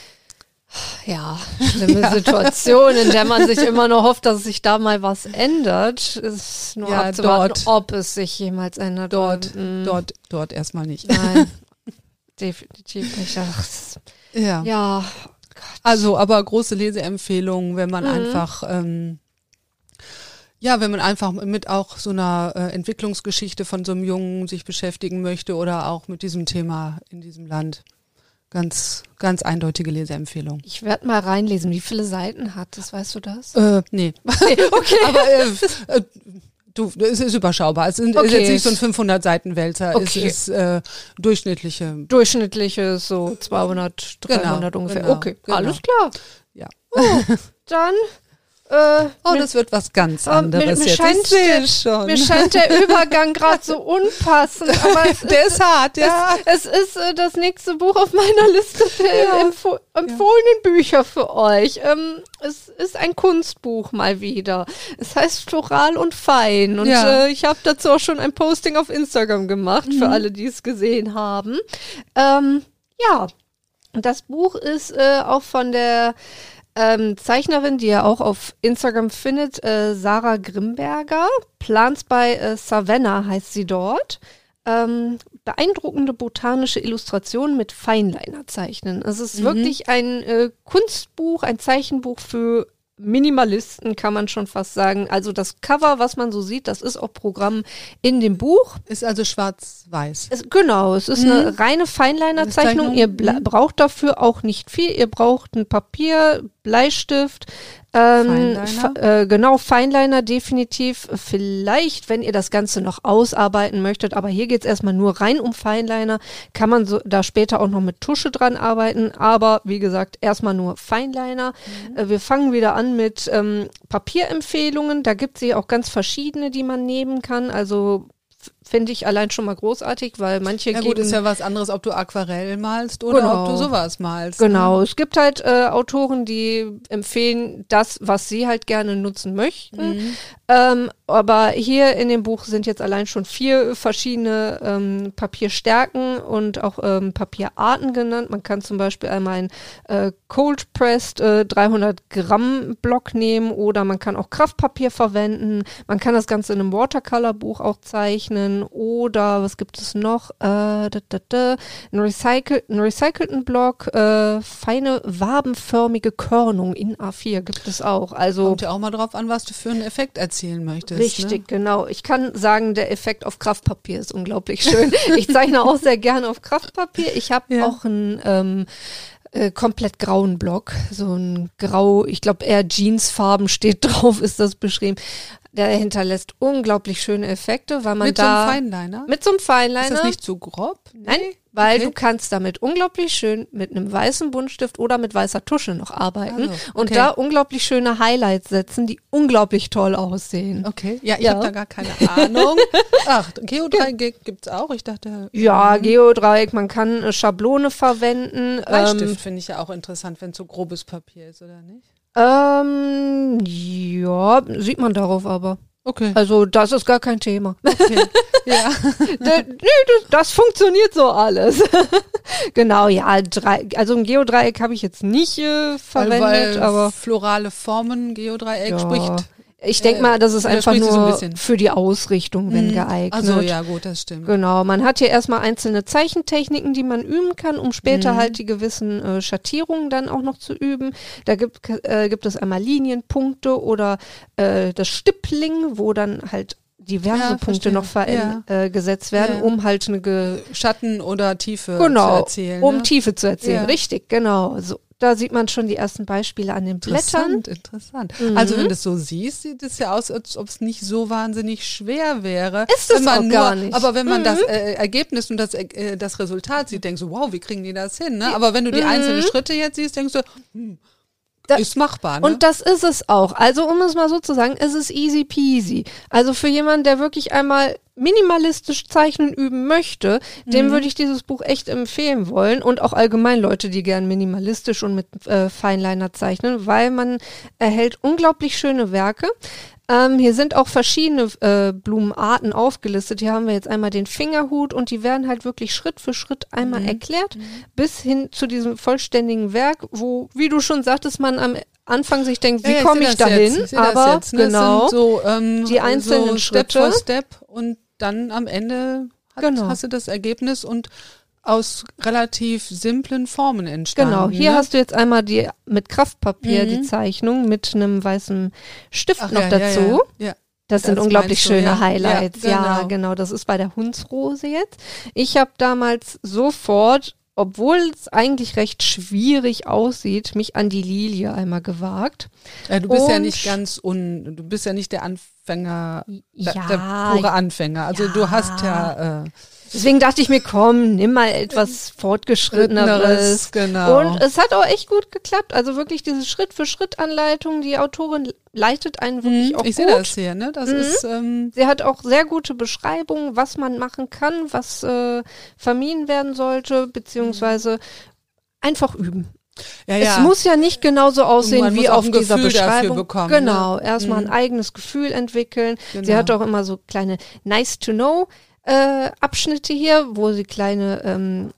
S1: Ja, schlimme ja. Situation, in der man sich immer noch hofft, dass sich da mal was ändert. Ist nur
S2: ja,
S1: abzuwarten,
S2: dort,
S1: ob es sich jemals ändert.
S2: Dort, mhm. dort, dort erstmal nicht.
S1: Nein, definitiv nicht. Ach,
S2: ja.
S1: Ja.
S2: Gott. Also, aber große Leseempfehlung, wenn man mhm. einfach ähm, Ja, wenn man einfach mit auch so einer äh, Entwicklungsgeschichte von so einem Jungen sich beschäftigen möchte oder auch mit diesem Thema in diesem Land. Ganz, ganz eindeutige Leseempfehlung.
S1: Ich werde mal reinlesen. Wie viele Seiten hat das? Weißt du das?
S2: Äh, nee. Okay. Aber äh, äh, du, es ist überschaubar. Es ist, okay. ist jetzt nicht so ein fünfhundert Seiten Wälzer. Okay. Es ist äh, durchschnittliche.
S1: Durchschnittliche, so zweihundert, dreihundert
S2: genau,
S1: ungefähr.
S2: Genau,
S1: okay,
S2: genau.
S1: Alles klar.
S2: Ja.
S1: Oh, dann... Äh,
S2: oh,
S1: mir,
S2: das wird was ganz anderes
S1: mir, mir
S2: jetzt.
S1: Scheint
S2: ich sehe
S1: der,
S2: schon.
S1: Mir scheint der Übergang gerade so unpassend. Aber es
S2: der ist, ist hart, ja.
S1: Es, es ist äh, das nächste Buch auf meiner Liste der
S2: ja.
S1: empf empfohlenen ja. Bücher für euch. Ähm, es ist ein Kunstbuch mal wieder. Es heißt Floral und Fein. Und
S2: ja.
S1: äh, ich habe dazu auch schon ein Posting auf Instagram gemacht, mhm. für alle, die es gesehen haben. Ähm, ja, das Buch ist äh, auch von der Ähm, Zeichnerin, die ihr auch auf Instagram findet, äh, Sarah Grimberger. Plants bei äh, Savannah heißt sie dort. Ähm, beeindruckende botanische Illustrationen mit Feinliner zeichnen. Es ist mhm. wirklich ein äh, Kunstbuch, ein Zeichenbuch für Minimalisten, kann man schon fast sagen. Also das Cover, was man so sieht, das ist auch Programm in dem Buch.
S2: Ist also schwarz-weiß.
S1: Es, genau, es ist mhm. eine reine Feinliner-Zeichnung. Ihr mhm. braucht dafür auch nicht viel. Ihr braucht ein Papier, Bleistift, ähm,
S2: Feinliner?
S1: Äh, genau, Feinliner definitiv. Vielleicht, wenn ihr das Ganze noch ausarbeiten möchtet, aber hier geht es erstmal nur rein um Feinliner, kann man so, da später auch noch mit Tusche dran arbeiten, aber wie gesagt, erstmal nur Feinliner. Mhm. Äh, wir fangen wieder an mit ähm, Papierempfehlungen, da gibt es hier auch ganz verschiedene, die man nehmen kann, also finde ich allein schon mal großartig, weil manche
S2: Ja gut,
S1: geben,
S2: ist ja was anderes, ob du Aquarell malst oder
S1: Genau.
S2: ob du sowas malst.
S1: Genau,
S2: Ne?
S1: es gibt halt äh, Autoren, die empfehlen das, was sie halt gerne nutzen möchten.
S2: Mhm.
S1: Ähm, aber hier in dem Buch sind jetzt allein schon vier verschiedene ähm, Papierstärken und auch ähm, Papierarten genannt. Man kann zum Beispiel einmal einen äh, Cold Pressed äh, dreihundert Gramm Block nehmen oder man kann auch Kraftpapier verwenden. Man kann das Ganze in einem Watercolor-Buch auch zeichnen oder was gibt es noch? Äh, da, da, da, einen, recycle, einen recycelten Block, äh, feine wabenförmige Körnung in A vier gibt es auch. Also
S2: Kommt ja auch mal drauf an, was du für einen Effekt erzielen möchtest.
S1: richtig,
S2: Ne?
S1: genau. Ich kann sagen, der Effekt auf Kraftpapier ist unglaublich schön. Ich zeichne auch sehr gerne auf Kraftpapier. Ich habe
S2: Ja.
S1: auch einen ähm, äh, komplett grauen Block, so ein grau, ich glaube eher Jeansfarben steht drauf, ist das beschrieben. Der hinterlässt unglaublich schöne Effekte, weil man
S2: Mit
S1: da
S2: so einem Fineliner?
S1: mit so einem Fineliner.
S2: Ist das nicht zu grob?
S1: Nein, weil
S2: Okay.
S1: du kannst damit unglaublich schön mit einem weißen Buntstift oder mit weißer Tusche noch arbeiten
S2: Also,
S1: und
S2: okay.
S1: da unglaublich schöne Highlights setzen, die unglaublich toll aussehen.
S2: Okay, ja, ich
S1: Ja.
S2: habe da gar keine Ahnung. Ach, Geodreieck gibt's auch. Ich dachte,
S1: Ja,
S2: mhm.
S1: Geodreieck, man kann eine Schablone verwenden.
S2: Bleistift
S1: Ähm,
S2: finde ich ja auch interessant, wenn es so grobes Papier ist, oder nicht?
S1: ähm, ja, sieht man darauf aber.
S2: Okay.
S1: Also das ist gar kein Thema.
S2: okay. Ja.
S1: D- Nö, das, das funktioniert so alles. Genau, ja, drei, also ein Geodreieck habe ich jetzt nicht äh, verwendet,
S2: weil, weil
S1: aber
S2: florale Formen, Geodreieck
S1: ja.
S2: spricht.
S1: Ich denke
S2: Äh,
S1: mal, das ist einfach
S2: widerspricht sich so ein
S1: nur
S2: bisschen.
S1: für die Ausrichtung, wenn
S2: Mhm.
S1: geeignet.
S2: Also ja, gut, das stimmt.
S1: Genau, man hat hier erstmal einzelne Zeichentechniken, die man üben kann, um später
S2: Mhm.
S1: halt die gewissen äh, Schattierungen dann auch noch zu üben. Da gibt, äh, gibt es einmal Linienpunkte oder äh, das Stippling, wo dann halt diverse
S2: Ja,
S1: Punkte
S2: verstehe.
S1: noch ver- äh, gesetzt werden,
S2: Ja.
S1: um halt eine Ge
S2: Schatten oder Tiefe
S1: genau,
S2: zu erzielen.
S1: um
S2: ne?
S1: Tiefe zu erzielen.
S2: Ja.
S1: Richtig, genau. So, da sieht man schon die ersten Beispiele an den Blättern.
S2: Interessant, interessant.
S1: Mhm.
S2: Also wenn du es so siehst, sieht es ja aus, als ob es nicht so wahnsinnig schwer wäre.
S1: Ist es
S2: wenn man
S1: auch
S2: nur,
S1: gar nicht.
S2: Aber wenn man
S1: Mhm.
S2: das äh, Ergebnis und das, äh, das Resultat sieht, denkst du, wow, wie kriegen die das hin? Ne? Aber wenn du die
S1: Mhm.
S2: einzelnen Schritte jetzt siehst, denkst du, hm,
S1: Da-
S2: ist machbar. Ne?
S1: Und das ist es auch. Also um es mal so zu sagen, es ist easy peasy. Also für jemanden, der wirklich einmal minimalistisch zeichnen üben möchte, dem
S2: Mhm.
S1: würde ich dieses Buch echt empfehlen wollen und auch allgemein Leute, die gern minimalistisch und mit äh, Fineliner zeichnen, weil man erhält unglaublich schöne Werke. Ähm, hier sind auch verschiedene äh, Blumenarten aufgelistet. Hier haben wir jetzt einmal den Fingerhut und die werden halt wirklich Schritt für Schritt einmal
S2: Mhm.
S1: erklärt, bis hin zu diesem vollständigen Werk, wo, wie du schon sagtest, man am Anfang sich denkt, wie
S2: Ja, ja,
S1: komme
S2: seh
S1: ich
S2: das
S1: dahin?
S2: jetzt, ich seh das
S1: Aber
S2: jetzt, ne? Es
S1: genau,
S2: sind so, ähm,
S1: die einzelnen
S2: so Step
S1: Schritte.
S2: for Step und dann am Ende hat,
S1: Genau.
S2: hast du das Ergebnis und aus relativ simplen Formen entstanden.
S1: genau. Hier
S2: ne?
S1: hast du jetzt einmal die mit Kraftpapier
S2: Mhm.
S1: die Zeichnung mit einem weißen Stift
S2: Ach,
S1: noch
S2: ja,
S1: dazu.
S2: Ja, ja. Ja.
S1: Das sind
S2: Das
S1: unglaublich
S2: meinst du,
S1: schöne
S2: ja.
S1: Highlights.
S2: Ja,
S1: Ja,
S2: genau.
S1: genau. Das ist bei der Hundsrose jetzt. Ich habe damals sofort, obwohl es eigentlich recht schwierig aussieht, mich an die Lilie einmal gewagt.
S2: Ja, du bist ja
S1: Und-
S2: nicht ganz un, du bist ja nicht der Anfänger, der,
S1: Ja,
S2: der pure Anfänger. Also
S1: ja.
S2: du hast ja äh,
S1: Deswegen dachte ich mir, komm, nimm mal etwas fortgeschritteneres.
S2: genau.
S1: Und es hat auch echt gut geklappt. Also wirklich diese Schritt-für-Schritt-Anleitung, die Autorin leitet einen wirklich
S2: Mhm,
S1: auch
S2: ich
S1: gut.
S2: sehe das hier, ne? Das
S1: Mhm.
S2: ist ähm,
S1: Sie hat auch sehr gute Beschreibungen, was man machen kann, was äh, vermieden werden sollte, beziehungsweise einfach üben.
S2: ja, ja.
S1: Es muss ja nicht genauso aussehen
S2: man
S1: wie
S2: muss auch
S1: auf
S2: ein
S1: dieser
S2: Gefühl dafür
S1: Beschreibung.
S2: bekommen,
S1: Genau,
S2: ne?
S1: erstmal
S2: Mhm.
S1: ein eigenes Gefühl entwickeln. Sie
S2: Genau.
S1: hat auch immer so kleine Nice to Know äh, Abschnitte hier, wo sie kleine ähm,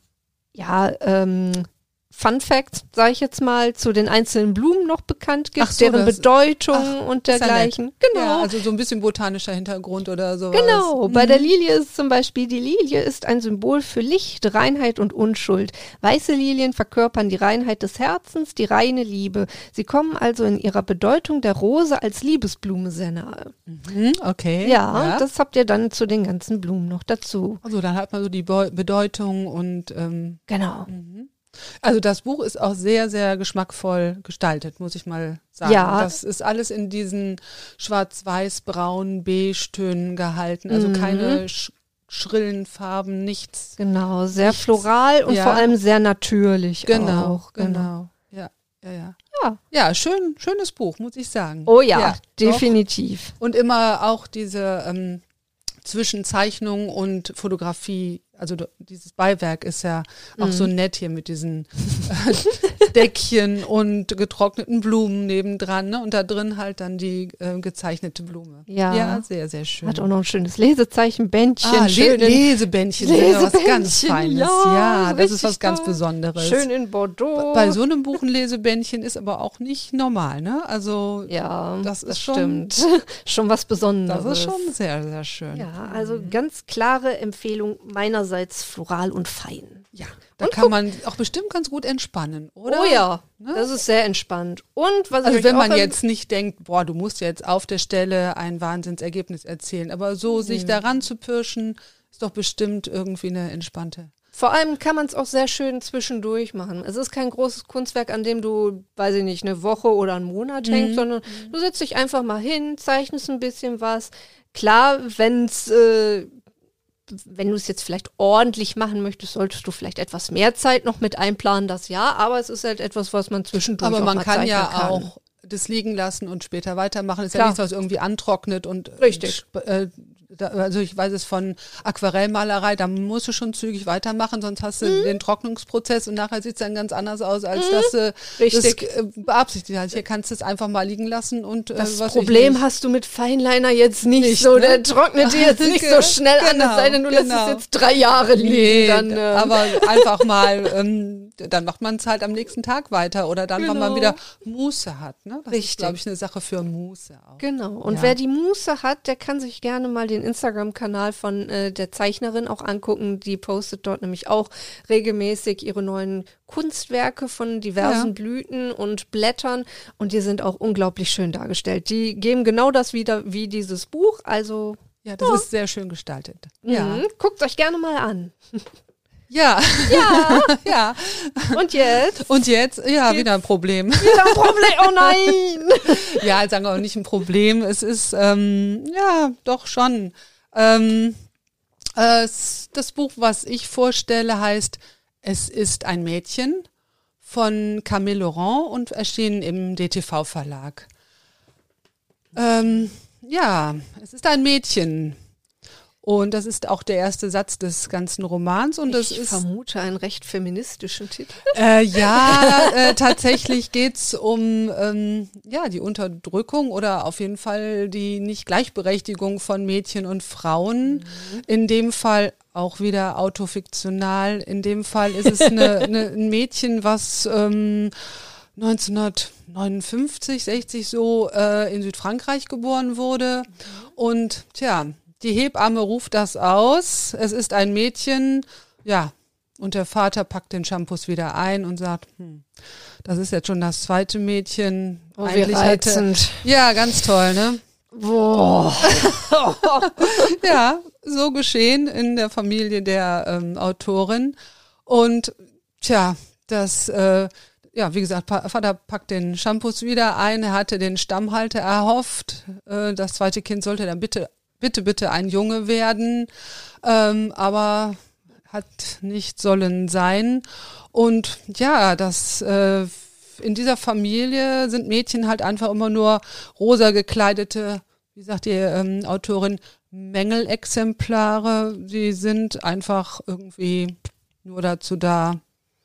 S1: ja ähm, Fun Facts, sage ich jetzt mal, zu den einzelnen Blumen noch bekannt gibt,
S2: Ach so,
S1: deren
S2: das-
S1: Bedeutung
S2: ach,
S1: und
S2: ist ja
S1: dergleichen.
S2: nett.
S1: Genau.
S2: Ja, also so ein bisschen botanischer Hintergrund oder sowas.
S1: Genau,
S2: Mhm.
S1: bei der Lilie ist zum Beispiel, die Lilie ist ein Symbol für Licht, Reinheit und Unschuld. Weiße Lilien verkörpern die Reinheit des Herzens, die reine Liebe. Sie kommen also in ihrer Bedeutung der Rose als Liebesblume sehr nahe.
S2: Mhm, okay.
S1: Ja, das habt ihr dann zu den ganzen Blumen noch dazu.
S2: Also dann hat man so die Beu- Bedeutung und ähm,
S1: Genau.
S2: also das Buch ist auch sehr, sehr geschmackvoll gestaltet, muss ich mal sagen.
S1: Ja.
S2: Das ist alles in diesen schwarz-weiß, braun, beige Tönen gehalten. Also
S1: Mhm.
S2: keine sch schrillen Farben, nichts.
S1: Genau, sehr floral und
S2: Ja.
S1: vor allem sehr natürlich
S2: Genau,
S1: auch.
S2: genau. Ja, ja, ja.
S1: Ja.
S2: Ja, schön, schönes Buch, muss ich sagen.
S1: Oh ja,
S2: Ja,
S1: definitiv.
S2: Und immer auch diese ähm, zwischen Zeichnung und Fotografie, also dieses Beiwerk ist ja auch mhm. so nett hier mit diesen äh, Deckchen und getrockneten Blumen nebendran, ne? Und da drin halt dann die äh, gezeichnete Blume.
S1: Ja.
S2: Ja, sehr, sehr schön.
S1: Hat auch noch ein schönes Lesezeichenbändchen.
S2: Ah, Le- Lesebändchen, Lesebändchen,
S1: Lesebändchen,
S2: was ganz Feines.
S1: ja,
S2: Ja, das ist was
S1: toll.
S2: ganz Besonderes.
S1: Schön in Bordeaux.
S2: Bei so einem Buch ein Lesebändchen ist aber auch nicht normal, ne? Also
S1: ja,
S2: das ist
S1: das
S2: schon,
S1: stimmt. Schon was Besonderes.
S2: Das ist schon sehr, sehr schön.
S1: Ja, also ganz klare Empfehlung meinerseits, floral und fein.
S2: Ja, da
S1: und
S2: kann
S1: guck,
S2: man auch bestimmt ganz gut entspannen, oder?
S1: Oh ja,
S2: ne?
S1: Das ist sehr entspannt. Und was
S2: also
S1: ich
S2: wenn
S1: euch auch
S2: man jetzt nicht denkt, boah, du musst jetzt auf der Stelle ein Wahnsinnsergebnis erzielen, aber so mhm. sich daran zu pirschen, ist doch bestimmt irgendwie eine entspannte.
S1: Vor allem kann man es auch sehr schön zwischendurch machen. Es ist kein großes Kunstwerk, an dem du, weiß ich nicht, eine Woche oder einen Monat
S2: mhm.
S1: hängst, sondern du setzt dich einfach mal hin, zeichnest ein bisschen was. Klar, wenn's äh, wenn du es jetzt vielleicht ordentlich machen möchtest, solltest du vielleicht etwas mehr Zeit noch mit einplanen, das ja, aber es ist halt etwas, was man zwischendurch
S2: aber
S1: auch
S2: man
S1: mal
S2: kann ja
S1: kann.
S2: auch das liegen lassen und später weitermachen. Ist
S1: Klar.
S2: ja nichts, was irgendwie antrocknet und
S1: Richtig.
S2: Äh, da, also ich weiß es von Aquarellmalerei, da musst du schon zügig weitermachen, sonst hast du mhm. den Trocknungsprozess und nachher sieht es dann ganz anders aus, als mhm. dass du
S1: Richtig.
S2: das äh, beabsichtigt hast. Hier kannst du es einfach mal liegen lassen und äh,
S1: das
S2: was
S1: Problem
S2: ich nicht.
S1: hast du mit Feinliner jetzt nicht,
S2: nicht
S1: so,
S2: ne?
S1: der trocknet dir jetzt nicht so schnell
S2: genau,
S1: an, es sei denn, du
S2: genau.
S1: lässt es jetzt drei Jahre liegen.
S2: Nee,
S1: dann, äh,
S2: aber einfach mal, ähm, dann macht man es halt am nächsten Tag weiter oder dann,
S1: genau.
S2: wenn man wieder Muße hat. Ne? Das
S1: Richtig.
S2: ist, glaube ich, eine Sache für Muße auch.
S1: Genau. Und
S2: ja.
S1: wer die Muße hat, der kann sich gerne mal den Instagram-Kanal von äh, der Zeichnerin auch angucken. Die postet dort nämlich auch regelmäßig ihre neuen Kunstwerke von diversen
S2: Ja.
S1: Blüten und Blättern. Und die sind auch unglaublich schön dargestellt. Die geben genau das wieder wie dieses Buch. Also
S2: Ja, das
S1: ja.
S2: ist sehr schön gestaltet.
S1: mhm.
S2: Ja.
S1: Guckt euch gerne mal an.
S2: Ja.
S1: Ja.
S2: ja.
S1: Und jetzt?
S2: Und jetzt, ja, jetzt wieder ein Problem.
S1: Wieder ein Problem. Oh nein.
S2: Ja, sagen wir auch nicht ein Problem. Es ist, ähm, ja, doch schon. Ähm, äh, das Buch, was ich vorstelle, heißt Es ist ein Mädchen von Camille Laurent und erschienen im D T V-Verlag. Ähm, ja, es ist ein Mädchen. Und das ist auch der erste Satz des ganzen Romans. Und das
S1: ich
S2: ist,
S1: vermute einen recht feministischen Titel.
S2: Äh, ja, äh, tatsächlich geht's um ähm, ja die Unterdrückung oder auf jeden Fall die Nicht-Gleichberechtigung von Mädchen und Frauen. Mhm. In dem Fall auch wieder autofiktional. In dem Fall ist es eine, eine, ein Mädchen, was ähm, neunzehnhundertneunundfünfzig, sechzig so äh, in Südfrankreich geboren wurde. Mhm. Und tja, die Hebamme ruft das aus. Es ist ein Mädchen, ja. Und der Vater packt den Shampoos wieder ein und sagt, hm, das ist jetzt schon das zweite Mädchen.
S1: Oh, wie reizend.
S2: Hatte, ja, ganz toll, ne?
S1: Boah.
S2: Ja, so geschehen in der Familie der ähm, Autorin. Und tja, das, äh, ja, wie gesagt, pa- Vater packt den Shampoos wieder ein. Er hatte den Stammhalter erhofft. Äh, das zweite Kind sollte dann bitte bitte, bitte ein Junge werden, ähm, aber hat nicht sollen sein. Und ja, das äh, in dieser Familie sind Mädchen halt einfach immer nur rosa gekleidete, wie sagt die ähm, Autorin, Mängelexemplare. Sie sind einfach irgendwie nur dazu da.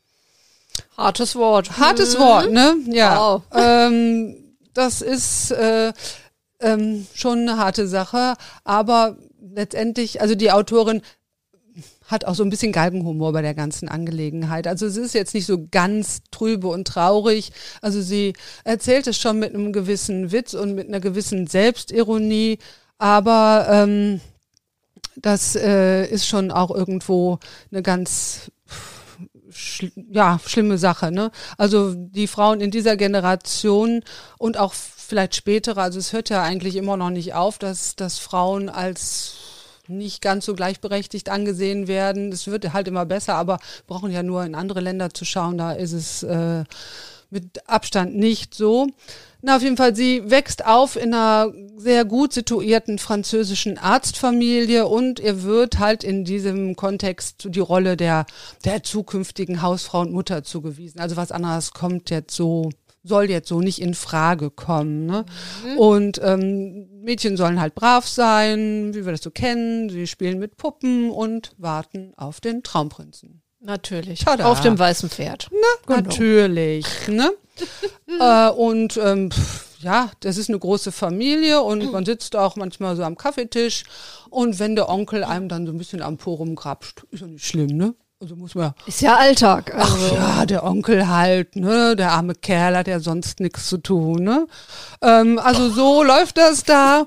S1: Hartes Wort.
S2: Hartes
S1: mhm.
S2: Wort, ne? Ja.
S1: Wow.
S2: Ähm, das ist äh, Ähm, schon eine harte Sache, aber letztendlich, also die Autorin hat auch so ein bisschen Galgenhumor bei der ganzen Angelegenheit. Also es ist jetzt nicht so ganz trübe und traurig. Also sie erzählt es schon mit einem gewissen Witz und mit einer gewissen Selbstironie, aber ähm, das äh, ist schon auch irgendwo eine ganz Sch- ja, schlimme Sache, ne? Also die Frauen in dieser Generation und auch vielleicht spätere, also es hört ja eigentlich immer noch nicht auf, dass, dass Frauen als nicht ganz so gleichberechtigt angesehen werden. Es wird halt immer besser, aber wir brauchen ja nur in andere Länder zu schauen, da ist es äh, mit Abstand nicht so. Na, auf jeden Fall, sie wächst auf in einer sehr gut situierten französischen Arztfamilie und ihr wird halt in diesem Kontext die Rolle der, der zukünftigen Hausfrau und Mutter zugewiesen. Also was anderes kommt jetzt so soll jetzt so nicht in Frage kommen. Ne? Mhm. Und ähm, Mädchen sollen halt brav sein, wie wir das so kennen. Sie spielen mit Puppen und warten auf den Traumprinzen.
S1: Natürlich.
S2: Tada.
S1: Auf dem weißen Pferd.
S2: Na, genau. Natürlich. Ne? äh, und ähm, ja, das ist eine große Familie und man sitzt auch manchmal so am Kaffeetisch. Und wenn der Onkel einem dann so ein bisschen am Po rumgrapscht, ist ja nicht schlimm, ne? Also muss man.
S1: Ist ja Alltag. Also.
S2: Ach ja, der Onkel halt, ne, der arme Kerl hat ja sonst nichts zu tun, ne. Ähm, also so läuft das da.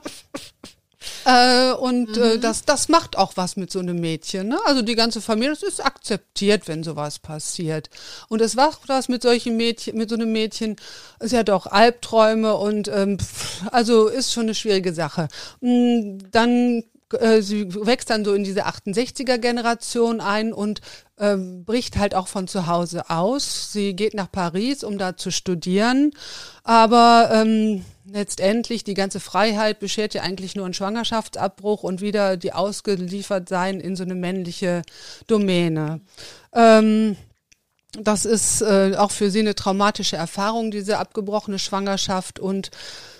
S2: Äh, und mhm. äh, das, das macht auch was mit so einem Mädchen, ne? Also die ganze Familie, das ist akzeptiert, wenn sowas passiert. Und es macht was mit solchen Mädchen, mit so einem Mädchen. Sie hat auch Albträume und ähm, pff, also ist schon eine schwierige Sache. Dann sie wächst dann so in diese achtundsechziger-Generation ein und ähm, bricht halt auch von zu Hause aus. Sie geht nach Paris, um da zu studieren, aber ähm, letztendlich die ganze Freiheit beschert ja eigentlich nur einen Schwangerschaftsabbruch und wieder die ausgeliefert sein in so eine männliche Domäne. Ähm, das ist äh, auch für sie eine traumatische Erfahrung, diese abgebrochene Schwangerschaft und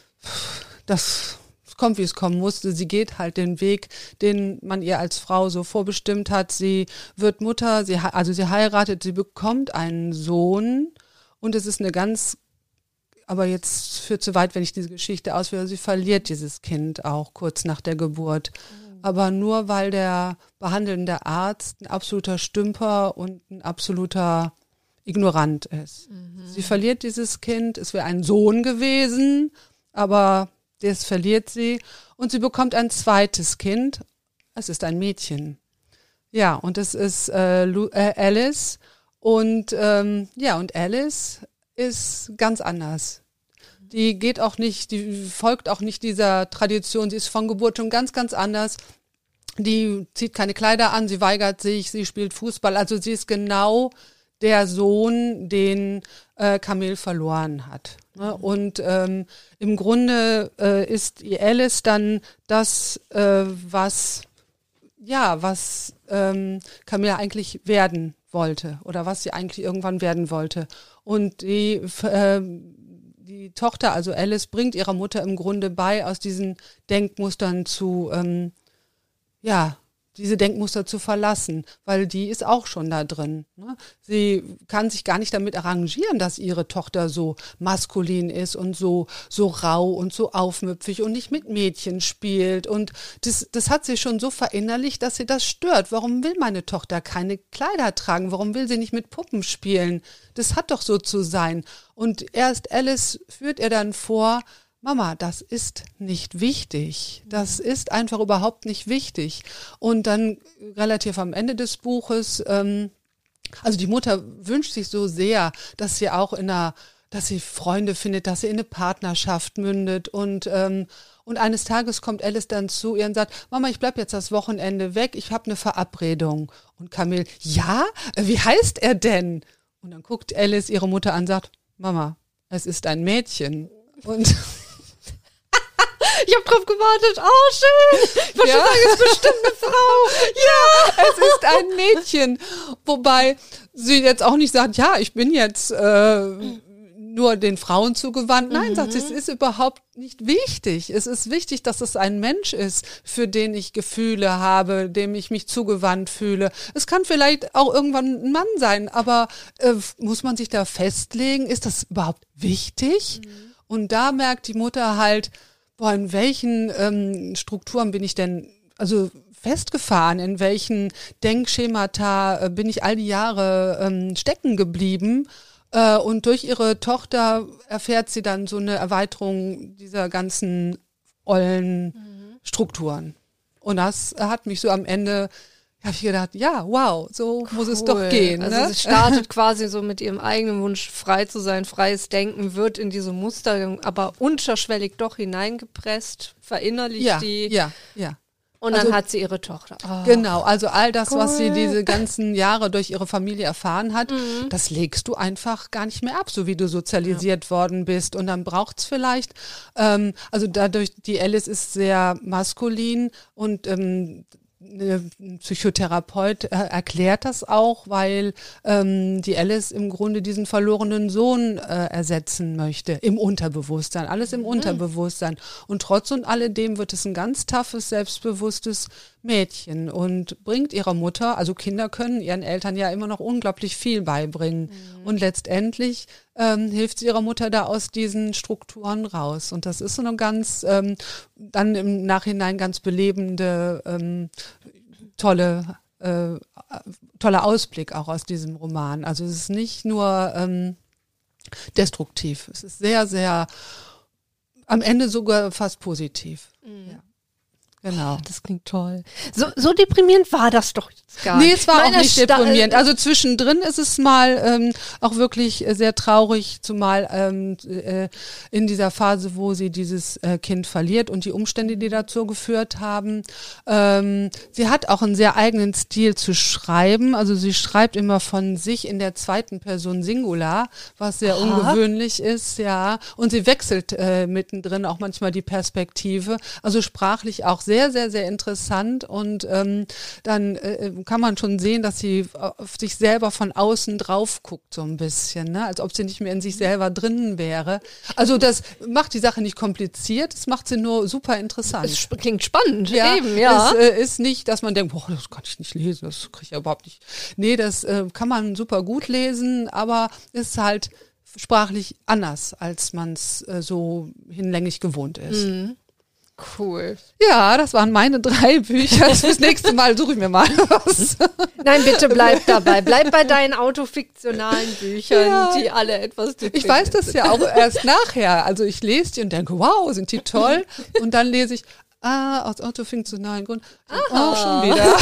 S2: das kommt, wie es kommen musste. Sie geht halt den Weg, den man ihr als Frau so vorbestimmt hat. Sie wird Mutter, sie also sie heiratet, sie bekommt einen Sohn und es ist eine ganz, aber jetzt führt zu weit, wenn ich diese Geschichte ausführe, sie verliert dieses Kind auch kurz nach der Geburt. Mhm. Aber nur, weil der behandelnde Arzt ein absoluter Stümper und ein absoluter Ignorant ist. Mhm. Sie verliert dieses Kind, es wäre ein Sohn gewesen, aber das verliert sie und sie bekommt ein zweites Kind. Es ist ein Mädchen. Ja, und es ist äh, Lu- äh, Alice. Und ähm, ja, und Alice ist ganz anders. Die geht auch nicht, die folgt auch nicht dieser Tradition. Sie ist von Geburt schon ganz, ganz anders. Die zieht keine Kleider an, sie weigert sich, sie spielt Fußball. Also sie ist genau der Sohn, den äh, Camille verloren hat. Ne? Mhm. Und ähm, im Grunde äh, ist Alice dann das, äh, was ja, was ähm, Camille eigentlich werden wollte oder was sie eigentlich irgendwann werden wollte. Und die äh, die Tochter, also Alice, bringt ihrer Mutter im Grunde bei, aus diesen Denkmustern zu ähm, ja diese Denkmuster zu verlassen, weil die ist auch schon da drin. Ne? Sie kann sich gar nicht damit arrangieren, dass ihre Tochter so maskulin ist und so so rau und so aufmüpfig und nicht mit Mädchen spielt. Und das, das hat sie schon so verinnerlicht, dass sie das stört. Warum will meine Tochter keine Kleider tragen? Warum will sie nicht mit Puppen spielen? Das hat doch so zu sein. Und erst Alice führt ihr dann vor, Mama, das ist nicht wichtig. Das ist einfach überhaupt nicht wichtig. Und dann relativ am Ende des Buches, ähm, also die Mutter wünscht sich so sehr, dass sie auch in einer, dass sie Freunde findet, dass sie in eine Partnerschaft mündet. Und ähm, und eines Tages kommt Alice dann zu ihr und sagt, Mama, ich bleib jetzt das Wochenende weg, ich habe eine Verabredung. Und Camille, ja, wie heißt er denn? Und dann guckt Alice ihre Mutter an und sagt, Mama, es ist ein Mädchen. Und
S1: ich habe drauf gewartet. Oh, schön. Ich wollte
S2: ja.
S1: schon sagen, es ist bestimmt eine Frau.
S2: Ja, es ist ein Mädchen. Wobei sie jetzt auch nicht sagt, ja, ich bin jetzt äh, nur den Frauen zugewandt. Nein, mhm. sagt sie, es ist überhaupt nicht wichtig. Es ist wichtig, dass es ein Mensch ist, für den ich Gefühle habe, dem ich mich zugewandt fühle. Es kann vielleicht auch irgendwann ein Mann sein, aber äh, muss man sich da festlegen? Ist das überhaupt wichtig? Mhm. Und da merkt die Mutter halt, boah, in welchen ähm, Strukturen bin ich denn also festgefahren, in welchen Denkschemata äh, bin ich all die Jahre ähm, stecken geblieben äh, und durch ihre Tochter erfährt sie dann so eine Erweiterung dieser ganzen ollen mhm. Strukturen. Und das hat mich so am Ende, habe ich gedacht, ja, wow, so cool. Muss es doch gehen.
S1: Also
S2: ne?
S1: es startet quasi so mit ihrem eigenen Wunsch, frei zu sein, freies Denken, wird in diese Muster, aber unterschwellig doch hineingepresst, verinnerlicht
S2: ja,
S1: die.
S2: Ja, ja.
S1: Und
S2: also,
S1: dann hat sie ihre Tochter. Oh.
S2: Genau, also all das, cool. was sie diese ganzen Jahre durch ihre Familie erfahren hat, mhm. das legst du einfach gar nicht mehr ab, so wie du sozialisiert ja. worden bist. Und dann braucht's vielleicht, ähm, also dadurch, die Alice ist sehr maskulin und ähm, ein Psychotherapeut äh, erklärt das auch, weil ähm, die Alice im Grunde diesen verlorenen Sohn äh, ersetzen möchte, im Unterbewusstsein, alles im mhm. Unterbewusstsein. Und trotz und alledem wird es ein ganz toughes, selbstbewusstes Mädchen und bringt ihrer Mutter, also Kinder können ihren Eltern ja immer noch unglaublich viel beibringen. Mhm. Und letztendlich ähm, hilft sie ihrer Mutter da aus diesen Strukturen raus. Und das ist so eine ganz, ähm, dann im Nachhinein ganz belebende, ähm, tolle, äh, toller Ausblick auch aus diesem Roman. Also es ist nicht nur ähm, destruktiv, es ist sehr, sehr, am Ende sogar fast positiv. Mhm. Ja. Genau.
S1: Oh, das klingt toll. So, so deprimierend war das doch jetzt gar nicht.
S2: Nee, es war Meine auch nicht Sta- deprimierend. Also zwischendrin ist es mal ähm, auch wirklich sehr traurig, zumal ähm, äh, in dieser Phase, wo sie dieses äh, Kind verliert und die Umstände, die dazu geführt haben. Ähm, sie hat auch einen sehr eigenen Stil zu schreiben. Also sie schreibt immer von sich in der zweiten Person Singular, was sehr Aha. ungewöhnlich ist, ja. Und sie wechselt äh, mittendrin auch manchmal die Perspektive. Also sprachlich auch sehr sehr, sehr, sehr interessant und ähm, dann äh, kann man schon sehen, dass sie auf sich selber von außen drauf guckt so ein bisschen, ne? Als ob sie nicht mehr in sich selber drinnen wäre. Also das macht die Sache nicht kompliziert, das macht sie nur super interessant.
S1: Es sp- klingt spannend,
S2: ja,
S1: eben, ja.
S2: Es äh, ist nicht, dass man denkt, boah, das kann ich nicht lesen, das kriege ich ja überhaupt nicht. Nee, das äh, kann man super gut lesen, aber ist halt sprachlich anders, als man es äh, so hinlänglich gewohnt ist.
S1: Mhm. Cool.
S2: Ja, das waren meine drei Bücher. Fürs nächste Mal suche ich mir mal was.
S1: Nein, bitte bleib dabei. Bleib bei deinen autofiktionalen Büchern, ja. die alle etwas
S2: Ich weiß das ja auch erst nachher. Also ich lese die und denke, wow, sind die toll. Und dann lese ich, ah, aus autofiktionalen Gründen. Auch schon wieder.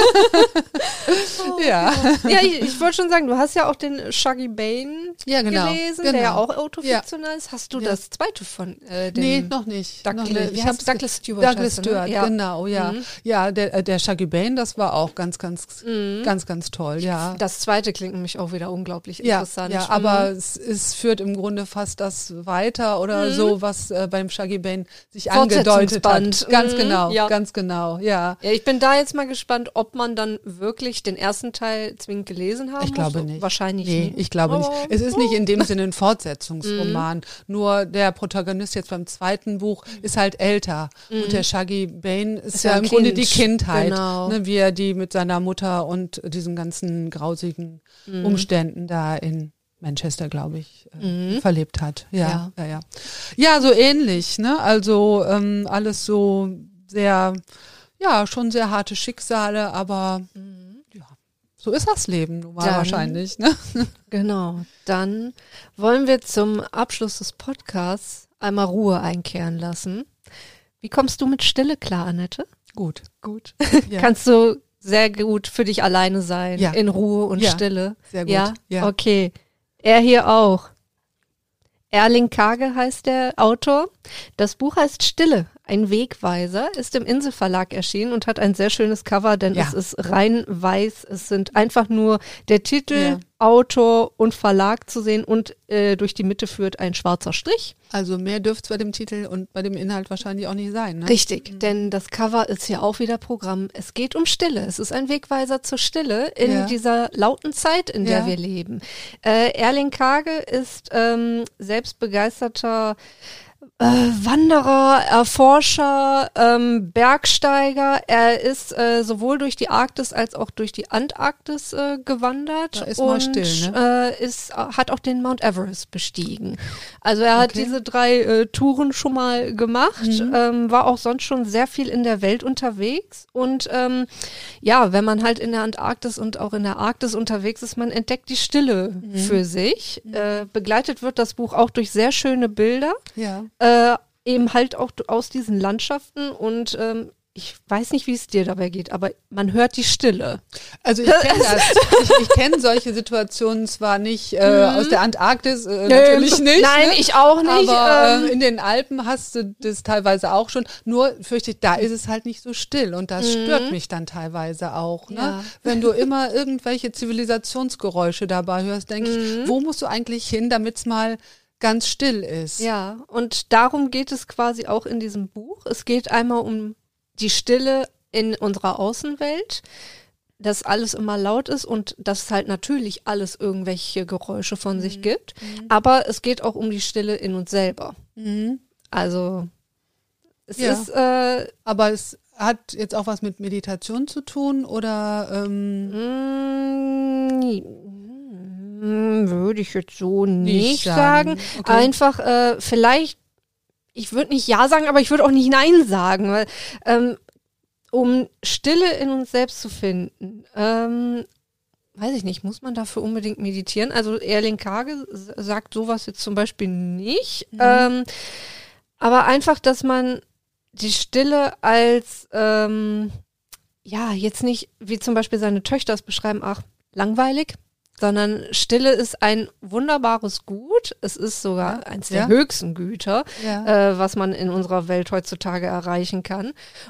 S1: oh, ja. Ja, ich, ich wollte schon sagen, du hast ja auch den Shuggie Bain
S2: ja, genau,
S1: gelesen,
S2: genau.
S1: der ja auch autofiktional ja. ist. Hast du ja. das zweite von äh, dem
S2: Nee, noch nicht.
S1: Douglas,
S2: noch nicht.
S1: Ich hab's Douglas Stewart.
S2: Douglas Stewart, ja. genau, ja. Mhm. Ja, der, der Shuggie Bain, das war auch ganz, ganz, mhm. ganz, ganz toll, ja.
S1: Das zweite klingt nämlich auch wieder unglaublich
S2: ja,
S1: interessant.
S2: Ja, aber mhm. es, es führt im Grunde fast das weiter oder mhm. so, was äh, beim Shuggie Bain sich angedeutet hat. Ganz mhm. genau, ja. ganz genau, ja.
S1: Ja, ich bin da jetzt mal gespannt, ob man dann wirklich den ersten Teil zwingend gelesen haben
S2: Ich glaube
S1: muss.
S2: nicht.
S1: Wahrscheinlich
S2: nee,
S1: nicht.
S2: ich glaube oh. nicht. Es ist nicht in dem Sinne ein Fortsetzungsroman. Nur der Protagonist jetzt beim zweiten Buch ist halt älter. Mhm. Und der Shuggie Bain ist, ist ja im kind. Grunde die Kindheit.
S1: Genau.
S2: Ne, wie er die mit seiner Mutter und diesen ganzen grausigen mhm. Umständen da in Manchester, glaube ich, äh, mhm. verlebt hat. Ja, ja, ja, ja. Ja, so ähnlich, ne? Also ähm, alles so sehr, ja, schon sehr harte Schicksale, aber mhm. ja, so ist das Leben nun mal dann, wahrscheinlich, ne?
S1: Genau. Dann wollen wir zum Abschluss des Podcasts einmal Ruhe einkehren lassen. Wie kommst du mit Stille klar, Annette?
S2: Gut.
S1: Gut. Ja. Kannst du sehr gut für dich alleine sein,
S2: ja.
S1: in Ruhe und
S2: ja.
S1: Stille?
S2: Sehr gut.
S1: Ja?
S2: ja.
S1: Okay. Er hier auch. Erling Kage heißt der Autor. Das Buch heißt Stille, ein Wegweiser, ist im Inselverlag erschienen und hat ein sehr schönes Cover, denn
S2: ja.
S1: es ist rein weiß. Es sind einfach nur der Titel,
S2: ja.
S1: Autor und Verlag zu sehen und äh, durch die Mitte führt ein schwarzer Strich.
S2: Also mehr dürfte es bei dem Titel und bei dem Inhalt wahrscheinlich auch nicht sein, ne?
S1: Richtig, mhm. denn das Cover ist ja auch wieder Programm. Es geht um Stille. Es ist ein Wegweiser zur Stille in
S2: ja.
S1: dieser lauten Zeit, in der
S2: ja.
S1: wir leben. Äh, Erling Kage ist ähm, selbst begeisterter Äh, Wanderer, Erforscher, ähm, Bergsteiger. Er ist äh, sowohl durch die Arktis als auch durch die Antarktis äh, gewandert
S2: da ist
S1: und
S2: mal still, ne?
S1: äh, ist, hat auch den Mount Everest bestiegen. Also er hat
S2: okay.
S1: diese drei äh, Touren schon mal gemacht,
S2: mhm.
S1: ähm, war auch sonst schon sehr viel in der Welt unterwegs und ähm, ja, wenn man halt in der Antarktis und auch in der Arktis unterwegs ist, man entdeckt die Stille mhm. für sich. Mhm. Äh, begleitet wird das Buch auch durch sehr schöne Bilder.
S2: Ja.
S1: Äh, eben halt auch aus diesen Landschaften und ähm, ich weiß nicht, wie es dir dabei geht, aber man hört die Stille.
S2: Also ich kenne das. Ich, ich kenne solche Situationen zwar nicht äh, mhm. aus der Antarktis, äh, natürlich nicht.
S1: Nein,
S2: ne?
S1: ich auch nicht.
S2: Aber
S1: ähm,
S2: äh, in den Alpen hast du das teilweise auch schon. Nur fürchte ich, da ist es halt nicht so still und das mhm. stört mich dann teilweise auch. Ne?
S1: Ja.
S2: Wenn du immer irgendwelche Zivilisationsgeräusche dabei hörst, denke mhm. ich, wo musst du eigentlich hin, damit es mal ganz still ist.
S1: Ja, und darum geht es quasi auch in diesem Buch. Es geht einmal um die Stille in unserer Außenwelt, dass alles immer laut ist und dass es halt natürlich alles irgendwelche Geräusche von mhm. sich gibt. Mhm. Aber es geht auch um die Stille in uns selber. Mhm. Also es
S2: ja.
S1: ist... Äh,
S2: aber es hat jetzt auch was mit Meditation zu tun oder... Ähm
S1: mh, würde ich jetzt so nicht, nicht sagen. sagen.
S2: Okay.
S1: Einfach äh, vielleicht, ich würde nicht Ja sagen, aber ich würde auch nicht Nein sagen, weil ähm, um Stille in uns selbst zu finden, ähm, weiß ich nicht, muss man dafür unbedingt meditieren? Also Erling Kage sagt sowas jetzt zum Beispiel nicht, mhm. ähm, aber einfach, dass man die Stille als, ähm, ja, jetzt nicht, wie zum Beispiel seine Töchter es beschreiben, ach, langweilig, sondern Stille ist ein wunderbares Gut. Es ist sogar ja, eins der ja. höchsten Güter, ja. äh, was man in unserer Welt heutzutage erreichen kann.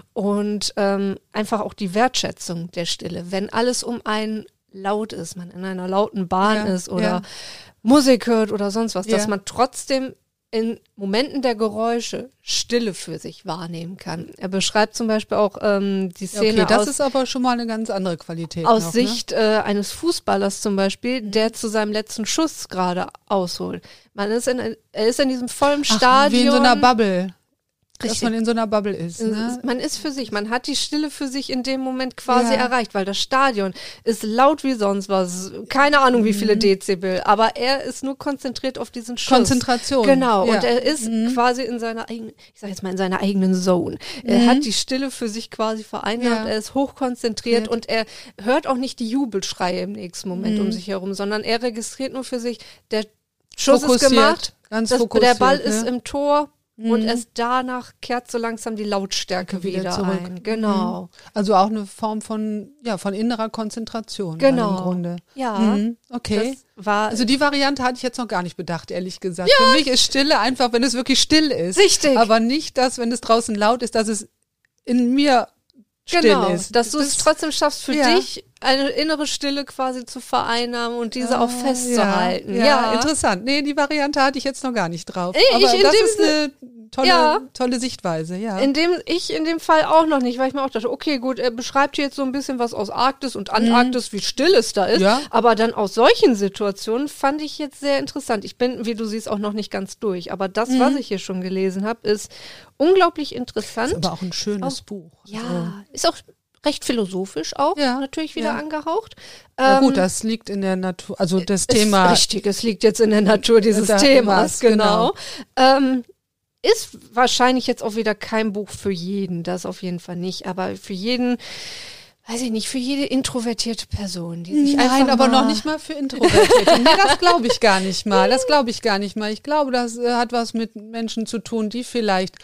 S1: Und ähm, einfach auch die Wertschätzung der Stille. Wenn alles um einen laut ist, man in einer lauten Bahn ja. ist oder ja. Musik hört oder sonst was, ja. dass man trotzdem in Momenten der Geräusche Stille für sich wahrnehmen kann. Er beschreibt zum Beispiel auch ähm, die Szene
S2: okay, das
S1: aus,
S2: ist aber schon mal eine ganz andere Qualität.
S1: Aus
S2: noch,
S1: Sicht
S2: ne?
S1: äh, eines Fußballers zum Beispiel, der zu seinem letzten Schuss gerade ausholt. Man ist in, er ist in diesem vollen
S2: Ach,
S1: Stadion.
S2: wie in so einer Bubble.
S1: Richtig.
S2: Dass man in so einer Bubble ist. Ne?
S1: Man ist für sich, man hat die Stille für sich in dem Moment quasi
S2: ja.
S1: erreicht, weil das Stadion ist laut wie sonst was, keine Ahnung wie viele Dezibel, aber er ist nur konzentriert auf diesen Schuss.
S2: Konzentration.
S1: Genau,
S2: ja.
S1: und er ist mhm. quasi in seiner eigenen, ich sag jetzt mal in seiner eigenen Zone. Er
S2: mhm.
S1: hat die Stille für sich quasi vereinnahmt,
S2: ja.
S1: er ist hochkonzentriert
S2: ja.
S1: und er hört auch nicht die Jubelschreie im nächsten Moment
S2: mhm.
S1: um sich herum, sondern er registriert nur für sich, der Schuss
S2: fokussiert,
S1: ist gemacht,
S2: ganz
S1: das,
S2: fokussiert,
S1: der Ball
S2: ne?
S1: ist im Tor,
S2: Mhm.
S1: und erst danach kehrt so langsam die Lautstärke wieder,
S2: wieder zurück.
S1: ein. Genau.
S2: Also auch eine Form von, ja, von innerer Konzentration.
S1: Genau.
S2: Im Grunde.
S1: Ja.
S2: Mhm. Okay.
S1: Das war
S2: also die Variante hatte ich jetzt noch gar nicht bedacht, ehrlich gesagt. Ja. Für mich ist Stille einfach, wenn es wirklich still ist.
S1: Richtig.
S2: Aber nicht, dass, wenn es draußen laut ist, dass es in mir still
S1: genau,
S2: ist.
S1: dass du es trotzdem schaffst, für
S2: ja.
S1: dich eine innere Stille quasi zu vereinnahmen und diese ah, auch festzuhalten.
S2: Ja,
S1: ja.
S2: ja, interessant. Nee, die Variante hatte ich jetzt noch gar nicht drauf.
S1: Ich,
S2: Aber
S1: in
S2: das
S1: dem
S2: ist eine tolle,
S1: ja.
S2: tolle Sichtweise, ja.
S1: In dem, ich in dem Fall auch noch nicht, weil ich mir auch dachte, okay, gut, er beschreibt hier jetzt so ein bisschen was aus Arktis und Antarktis, mhm. wie still es da ist.
S2: Ja.
S1: Aber dann aus solchen Situationen fand ich jetzt sehr interessant. Ich bin, wie du siehst, auch noch nicht ganz durch. Aber das, mhm. was ich hier schon gelesen habe, ist unglaublich interessant.
S2: Ist aber auch ein schönes
S1: auch,
S2: Buch.
S1: Ja,
S2: also.
S1: ist auch recht philosophisch auch,
S2: ja,
S1: natürlich wieder
S2: ja.
S1: angehaucht.
S2: Na
S1: ähm,
S2: gut, das liegt in der Natur, also das Thema.
S1: Richtig, es liegt jetzt in der Natur dieses Themas, genau. genau. Ähm, ist wahrscheinlich jetzt auch wieder kein Buch für jeden, das auf jeden Fall nicht, aber für jeden, weiß ich nicht, für jede introvertierte Person, die sich
S2: Nein,
S1: einfach
S2: aber
S1: mal
S2: noch nicht mal für Introvertierte. Nee, das glaube ich gar nicht mal, das glaube ich gar nicht mal. Ich glaube, das äh, hat was mit Menschen zu tun, die vielleicht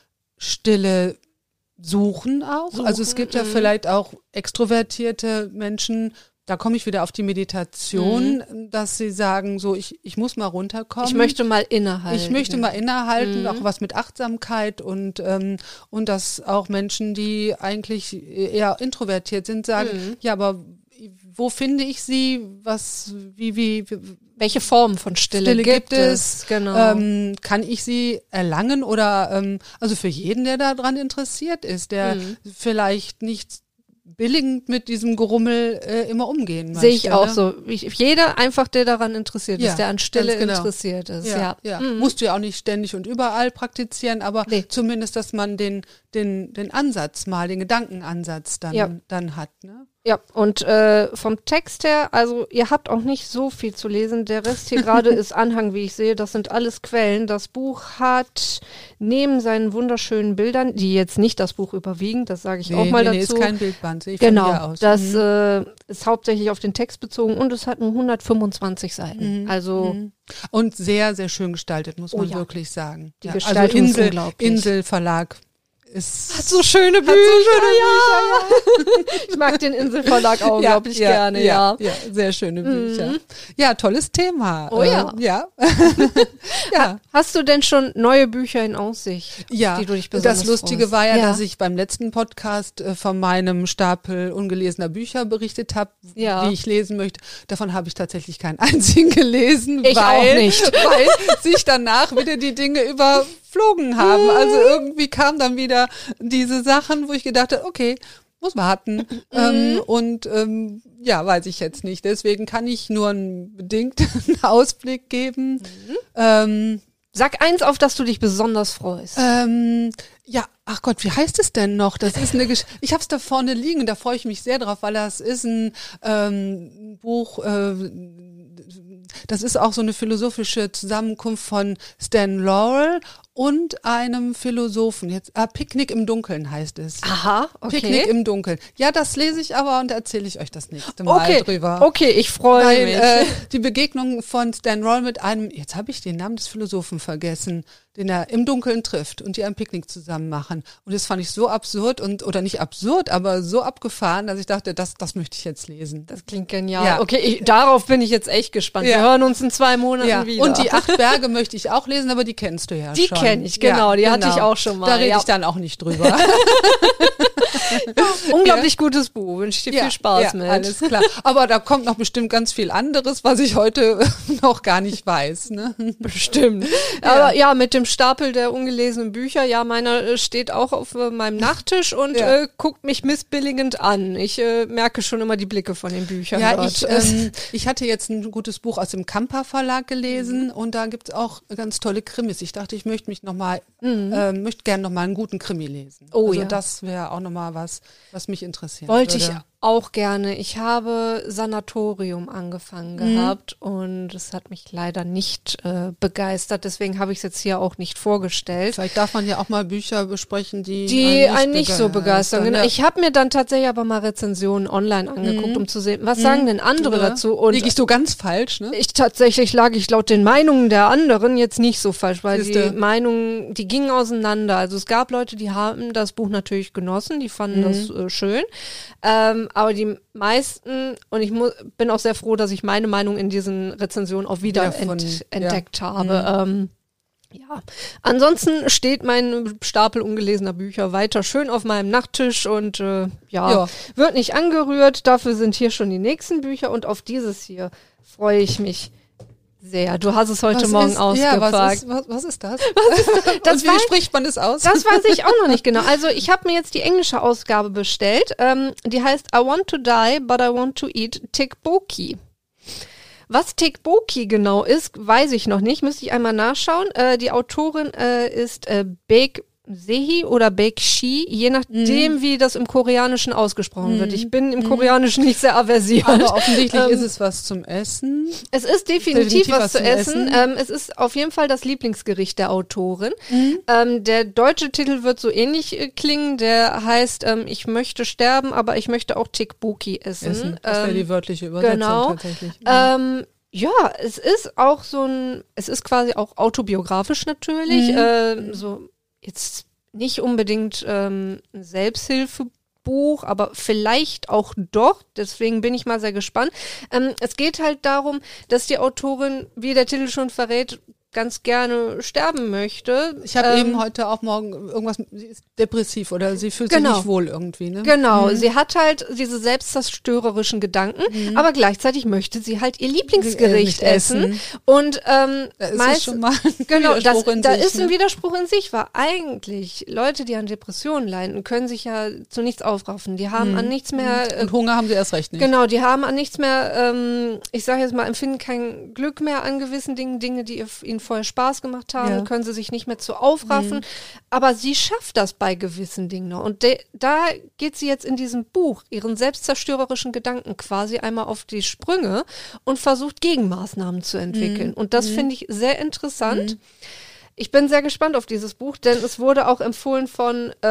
S2: Stille suchen auch. Suchen, also es gibt ja mh. vielleicht auch extrovertierte Menschen, da komme ich wieder auf die Meditation, mhm. dass sie sagen, so ich, ich muss mal runterkommen.
S1: Ich möchte mal innehalten.
S2: Ich möchte mal innehalten,
S1: mhm.
S2: auch was mit Achtsamkeit und, ähm, und dass auch Menschen, die eigentlich eher introvertiert sind, sagen, mhm. ja, aber wo finde ich sie? Was, wie, wie, wie
S1: welche Formen von Stille,
S2: Stille
S1: gibt,
S2: gibt es?
S1: es? Genau.
S2: Ähm, kann ich sie erlangen oder ähm, also für jeden, der daran interessiert ist, der mhm. vielleicht nicht billigend mit diesem Gerummel äh, immer umgehen möchte.
S1: Sehe ich auch
S2: ne?
S1: so. Ich, jeder einfach, der daran interessiert
S2: ja,
S1: ist, der an Stille
S2: genau.
S1: interessiert ist.
S2: Ja,
S1: ja.
S2: ja.
S1: Mhm.
S2: Musst du ja auch nicht ständig und überall praktizieren, aber nee. zumindest, dass man den, den, den Ansatz mal, den Gedankenansatz dann,
S1: ja.
S2: dann hat. Ne?
S1: Ja, und äh, vom Text her, also ihr habt auch nicht so viel zu lesen. Der Rest hier gerade ist Anhang, wie ich sehe. Das sind alles Quellen. Das Buch hat neben seinen wunderschönen Bildern, die jetzt nicht das Buch überwiegen, das sage ich
S2: nee,
S1: auch mal
S2: nee,
S1: dazu.
S2: Nee, ist kein Bildband, sehe ich
S1: genau,
S2: von hier aus.
S1: das
S2: mhm.
S1: äh, ist hauptsächlich auf den Text bezogen und es hat nur hundertfünfundzwanzig Seiten.
S2: Mhm.
S1: Also
S2: mhm. und sehr, sehr schön gestaltet, muss man
S1: oh ja.
S2: wirklich sagen.
S1: Die
S2: ja,
S1: Gestaltung
S2: also Insel,
S1: ist unglaublich.
S2: Insel Verlag. Ist
S1: hat so schöne Bücher,
S2: hat so schöne
S1: ja.
S2: Bücher, ja.
S1: Ich mag den Inselverlag auch
S2: ja,
S1: unglaublich
S2: ja,
S1: gerne,
S2: ja,
S1: ja.
S2: ja. Sehr schöne Bücher.
S1: Mhm.
S2: Ja, tolles Thema.
S1: Oh ja.
S2: Äh, ja. ja.
S1: Hast du denn schon neue Bücher in Aussicht,
S2: ja,
S1: die du dich besonders
S2: das Lustige
S1: freust?
S2: war ja,
S1: ja,
S2: dass ich beim letzten Podcast äh, von meinem Stapel ungelesener Bücher berichtet habe,
S1: ja.
S2: die ich lesen möchte. Davon habe ich tatsächlich keinen einzigen gelesen,
S1: ich
S2: weil,
S1: auch nicht.
S2: weil sich danach wieder die Dinge überflogen haben. Also irgendwie kam dann wieder diese Sachen, wo ich gedacht habe, okay, muss warten. Mhm. Ähm, und ähm, ja, weiß ich jetzt nicht. Deswegen kann ich nur einen bedingten Ausblick geben. Mhm. Ähm,
S1: Sag eins, auf das du dich besonders freust.
S2: Ähm, ja, ach Gott, wie heißt es denn noch? Das ist eine Gesch- Ich habe es da vorne liegen, da freue ich mich sehr drauf, weil das ist ein ähm, Buch, äh, das ist auch so eine philosophische Zusammenkunft von Stan Laurel und einem Philosophen. Jetzt, ah, Picknick im Dunkeln heißt es.
S1: Aha, okay.
S2: Picknick im Dunkeln. Ja, das lese ich aber und erzähle ich euch das nächste Mal
S1: okay.
S2: drüber.
S1: Okay, ich freue
S2: Weil,
S1: mich.
S2: Äh, die Begegnung von Stan Laurel mit einem, jetzt habe ich den Namen des Philosophen vergessen, den er im Dunkeln trifft und die ein Picknick zusammen machen. Und das fand ich so absurd und, oder nicht absurd, aber so abgefahren, dass ich dachte, das, das möchte ich jetzt lesen.
S1: Das klingt genial.
S2: Ja.
S1: Okay, ich, darauf bin ich jetzt echt gespannt.
S2: Ja.
S1: Wir hören uns in zwei Monaten
S2: Ja.
S1: wieder.
S2: Und die acht Berge möchte ich auch lesen, aber die kennst du ja
S1: die
S2: schon.
S1: Die kenne ich, genau.
S2: Ja,
S1: die
S2: genau.
S1: hatte ich auch schon mal.
S2: Da rede
S1: ja.
S2: ich dann auch nicht drüber.
S1: Unglaublich ja. gutes Buch. Wünsche ich dir
S2: ja,
S1: viel Spaß
S2: ja,
S1: mit.
S2: Alles klar. Aber da kommt noch bestimmt ganz viel anderes, was ich heute noch gar nicht weiß. Ne?
S1: Bestimmt. Ja. Aber ja, mit dem Stapel der ungelesenen Bücher, ja, meiner steht auch auf äh, meinem Nachttisch und ja. äh, guckt mich missbilligend an. Ich äh, merke schon immer die Blicke von den Büchern
S2: ja,
S1: dort.
S2: Ich, ähm, ich hatte jetzt ein gutes Buch aus dem Kamper Verlag gelesen mhm. und da gibt's auch ganz tolle Krimis. Ich dachte, ich möchte mich noch mal, mhm. äh, möchte gerne noch mal einen guten Krimi lesen.
S1: Oh
S2: also
S1: ja.
S2: das wäre auch noch mal was, was mich interessiert.
S1: Wollte
S2: würde.
S1: ich auch gerne. Ich habe Sanatorium angefangen mhm. gehabt und es hat mich leider nicht äh, begeistert. Deswegen habe ich es jetzt hier auch nicht vorgestellt.
S2: Vielleicht darf man ja auch mal Bücher besprechen, die,
S1: die einen nicht, einen nicht so begeistern.
S2: Ja.
S1: Ich habe mir dann tatsächlich aber mal Rezensionen online angeguckt, mhm. um zu sehen, was mhm. sagen denn andere ja. dazu. Und
S2: liege ich so ganz falsch, ne?
S1: Ich tatsächlich lag ich laut den Meinungen der anderen jetzt nicht so falsch, weil
S2: Siehste.
S1: die Meinungen, die gingen auseinander. Also es gab Leute, die haben das Buch natürlich genossen, die fanden mhm. das äh, schön. Ähm, aber die meisten, und ich mu- bin auch sehr froh, dass ich meine Meinung in diesen Rezensionen auch wieder
S2: ja, von,
S1: ent- entdeckt
S2: ja.
S1: habe.
S2: Mhm.
S1: Ähm, ja, ansonsten steht mein Stapel ungelesener Bücher weiter schön auf meinem Nachttisch und äh, ja,
S2: ja,
S1: wird nicht angerührt. Dafür sind hier schon die nächsten Bücher und auf dieses hier freue ich mich sehr. Du hast es heute
S2: was
S1: Morgen
S2: ist,
S1: ausgepackt.
S2: Ja, was, ist, was, was ist das? Was ist das?
S1: das
S2: und wie
S1: weiß,
S2: spricht man das aus?
S1: Das weiß ich auch noch nicht genau. Also ich habe mir jetzt die englische Ausgabe bestellt. Ähm, die heißt I Want to Die, but I Want to Eat Tikboki. Was Tikboki genau ist, weiß ich noch nicht. Müsste ich einmal nachschauen. Äh, die Autorin äh, ist äh, Baek Sehi oder Baekshi, je nachdem, mm. wie das im Koreanischen ausgesprochen mm. wird. Ich bin im Koreanischen mm. nicht sehr aversiert.
S2: Aber offensichtlich
S1: ähm,
S2: ist es was zum Essen.
S1: Es ist definitiv, definitiv was, was zu essen.
S2: essen.
S1: Ähm, es ist auf jeden Fall das Lieblingsgericht der Autorin.
S2: Mm.
S1: Ähm, der deutsche Titel wird so ähnlich äh, klingen. Der heißt ähm, Ich möchte sterben, aber ich möchte auch Tikboki essen.
S2: essen. Das wäre
S1: ähm,
S2: die wörtliche Übersetzung
S1: genau.
S2: tatsächlich.
S1: Ähm, ja, es ist auch so ein, es ist quasi auch autobiografisch natürlich.
S2: Mm.
S1: Äh, so jetzt nicht unbedingt ähm, ein Selbsthilfebuch, aber vielleicht auch doch. Deswegen bin ich mal sehr gespannt. Ähm, es geht halt darum, dass die Autorin, wie der Titel schon verrät, ganz gerne sterben möchte.
S2: Ich habe
S1: ähm,
S2: eben heute auch morgen irgendwas, sie ist depressiv oder sie fühlt
S1: genau.
S2: sich nicht wohl irgendwie, ne?
S1: Genau,
S2: mhm.
S1: sie hat halt diese selbstzerstörerischen Gedanken,
S2: mhm.
S1: aber gleichzeitig möchte sie halt ihr Lieblingsgericht
S2: äh,
S1: essen.
S2: essen.
S1: Und ähm,
S2: da ist
S1: meist,
S2: schon mal ein
S1: genau, das,
S2: in
S1: da
S2: sich,
S1: ist
S2: ne?
S1: ein Widerspruch in sich, weil eigentlich Leute, die an Depressionen leiden, können sich ja zu nichts aufraffen. Die haben
S2: mhm.
S1: an nichts mehr...
S2: Äh, Und Hunger haben sie erst recht nicht.
S1: Genau, die haben an nichts mehr, ähm, ich sage jetzt mal, empfinden kein Glück mehr an gewissen Dingen, Dinge, die ihr, ihnen vorher Spaß gemacht haben, ja. können sie sich nicht mehr zu aufraffen. Mhm. Aber sie schafft das bei gewissen Dingen noch. Und de, da geht sie jetzt in diesem Buch ihren selbstzerstörerischen Gedanken quasi einmal auf die Sprünge und versucht Gegenmaßnahmen zu entwickeln. Mhm. Und das mhm. finde ich sehr interessant. Mhm. Ich bin sehr gespannt auf dieses Buch, denn es wurde auch empfohlen von äh,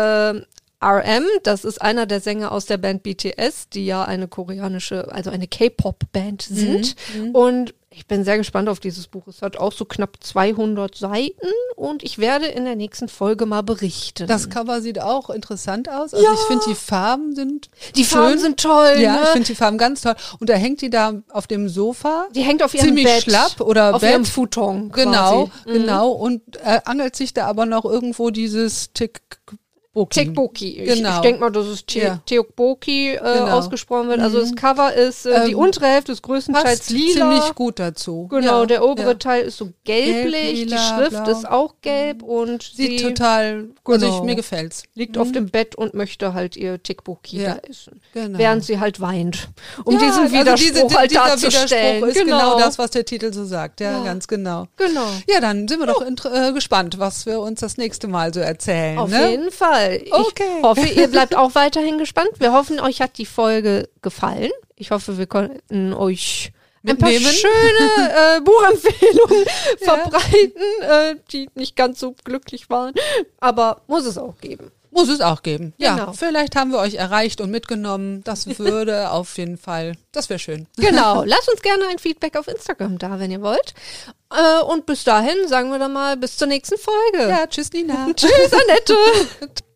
S1: R M, das ist einer der Sänger aus der Band B T S, die ja eine koreanische, also eine K-Pop-Band sind. Mhm. Und ich bin sehr gespannt auf dieses Buch. Es hat auch so knapp zweihundert Seiten und ich werde in der nächsten Folge mal berichten.
S2: Das Cover sieht auch interessant aus. Also
S1: ja.
S2: ich finde, die Farben sind
S1: Die
S2: schön.
S1: Farben sind toll.
S2: Ja,
S1: ne?
S2: ich finde die Farben ganz toll. Und da hängt die da auf dem Sofa.
S1: Die hängt auf ihrem
S2: ziemlich
S1: Bett.
S2: schlapp oder
S1: auf
S2: Bett.
S1: ihrem Futon.
S2: Genau,
S1: quasi.
S2: genau. Und äh, angelt sich da aber noch irgendwo dieses Tick Boki.
S1: Tekboki. Ich,
S2: Genau.
S1: ich denke mal, dass es Te
S2: Ja.
S1: Teokboki äh,
S2: Genau.
S1: ausgesprochen wird. Also
S2: Mhm.
S1: das Cover ist, äh, die
S2: Ähm,
S1: untere Hälfte ist größtenteils
S2: Passt
S1: lila.
S2: ziemlich gut dazu.
S1: Genau,
S2: ja.
S1: der obere
S2: ja.
S1: Teil ist so gelblich,
S2: Gelb,
S1: die
S2: lila,
S1: Schrift
S2: blau.
S1: ist auch gelb und
S2: Sieht
S1: sie
S2: total, also
S1: Genau.
S2: ich, mir gefällt's.
S1: liegt auf dem Bett und möchte halt ihr Tekboki
S2: Ja,
S1: da essen.
S2: genau.
S1: Während sie halt weint. Um
S2: Ja,
S1: diesen
S2: also
S1: Widerspruch
S2: diese,
S1: halt
S2: dieser
S1: darzustellen.
S2: Widerspruch ist genau. das, was der Titel so sagt. Ja,
S1: Ja.
S2: ganz genau.
S1: Genau.
S2: Ja, dann sind wir doch inter- äh, gespannt, was wir uns das nächste Mal so erzählen.
S1: Auf
S2: ne?
S1: jeden Fall. Ich
S2: Okay.
S1: hoffe, ihr bleibt auch weiterhin gespannt. Wir hoffen, euch hat die Folge gefallen. Ich hoffe, wir konnten euch ein paar
S2: Mitnehmen.
S1: schöne äh, Buchempfehlungen
S2: Ja.
S1: verbreiten, äh, die nicht ganz so glücklich waren. Aber muss es auch geben.
S2: Muss es auch geben. Ja,
S1: Genau.
S2: vielleicht haben wir euch erreicht und mitgenommen. Das würde auf jeden Fall, das wäre schön.
S1: Genau. Lasst uns gerne ein Feedback auf Instagram da, wenn ihr wollt. Äh, und bis dahin sagen wir dann mal bis zur nächsten Folge.
S2: Ja, tschüss Nina.
S1: Tschüss, Annette.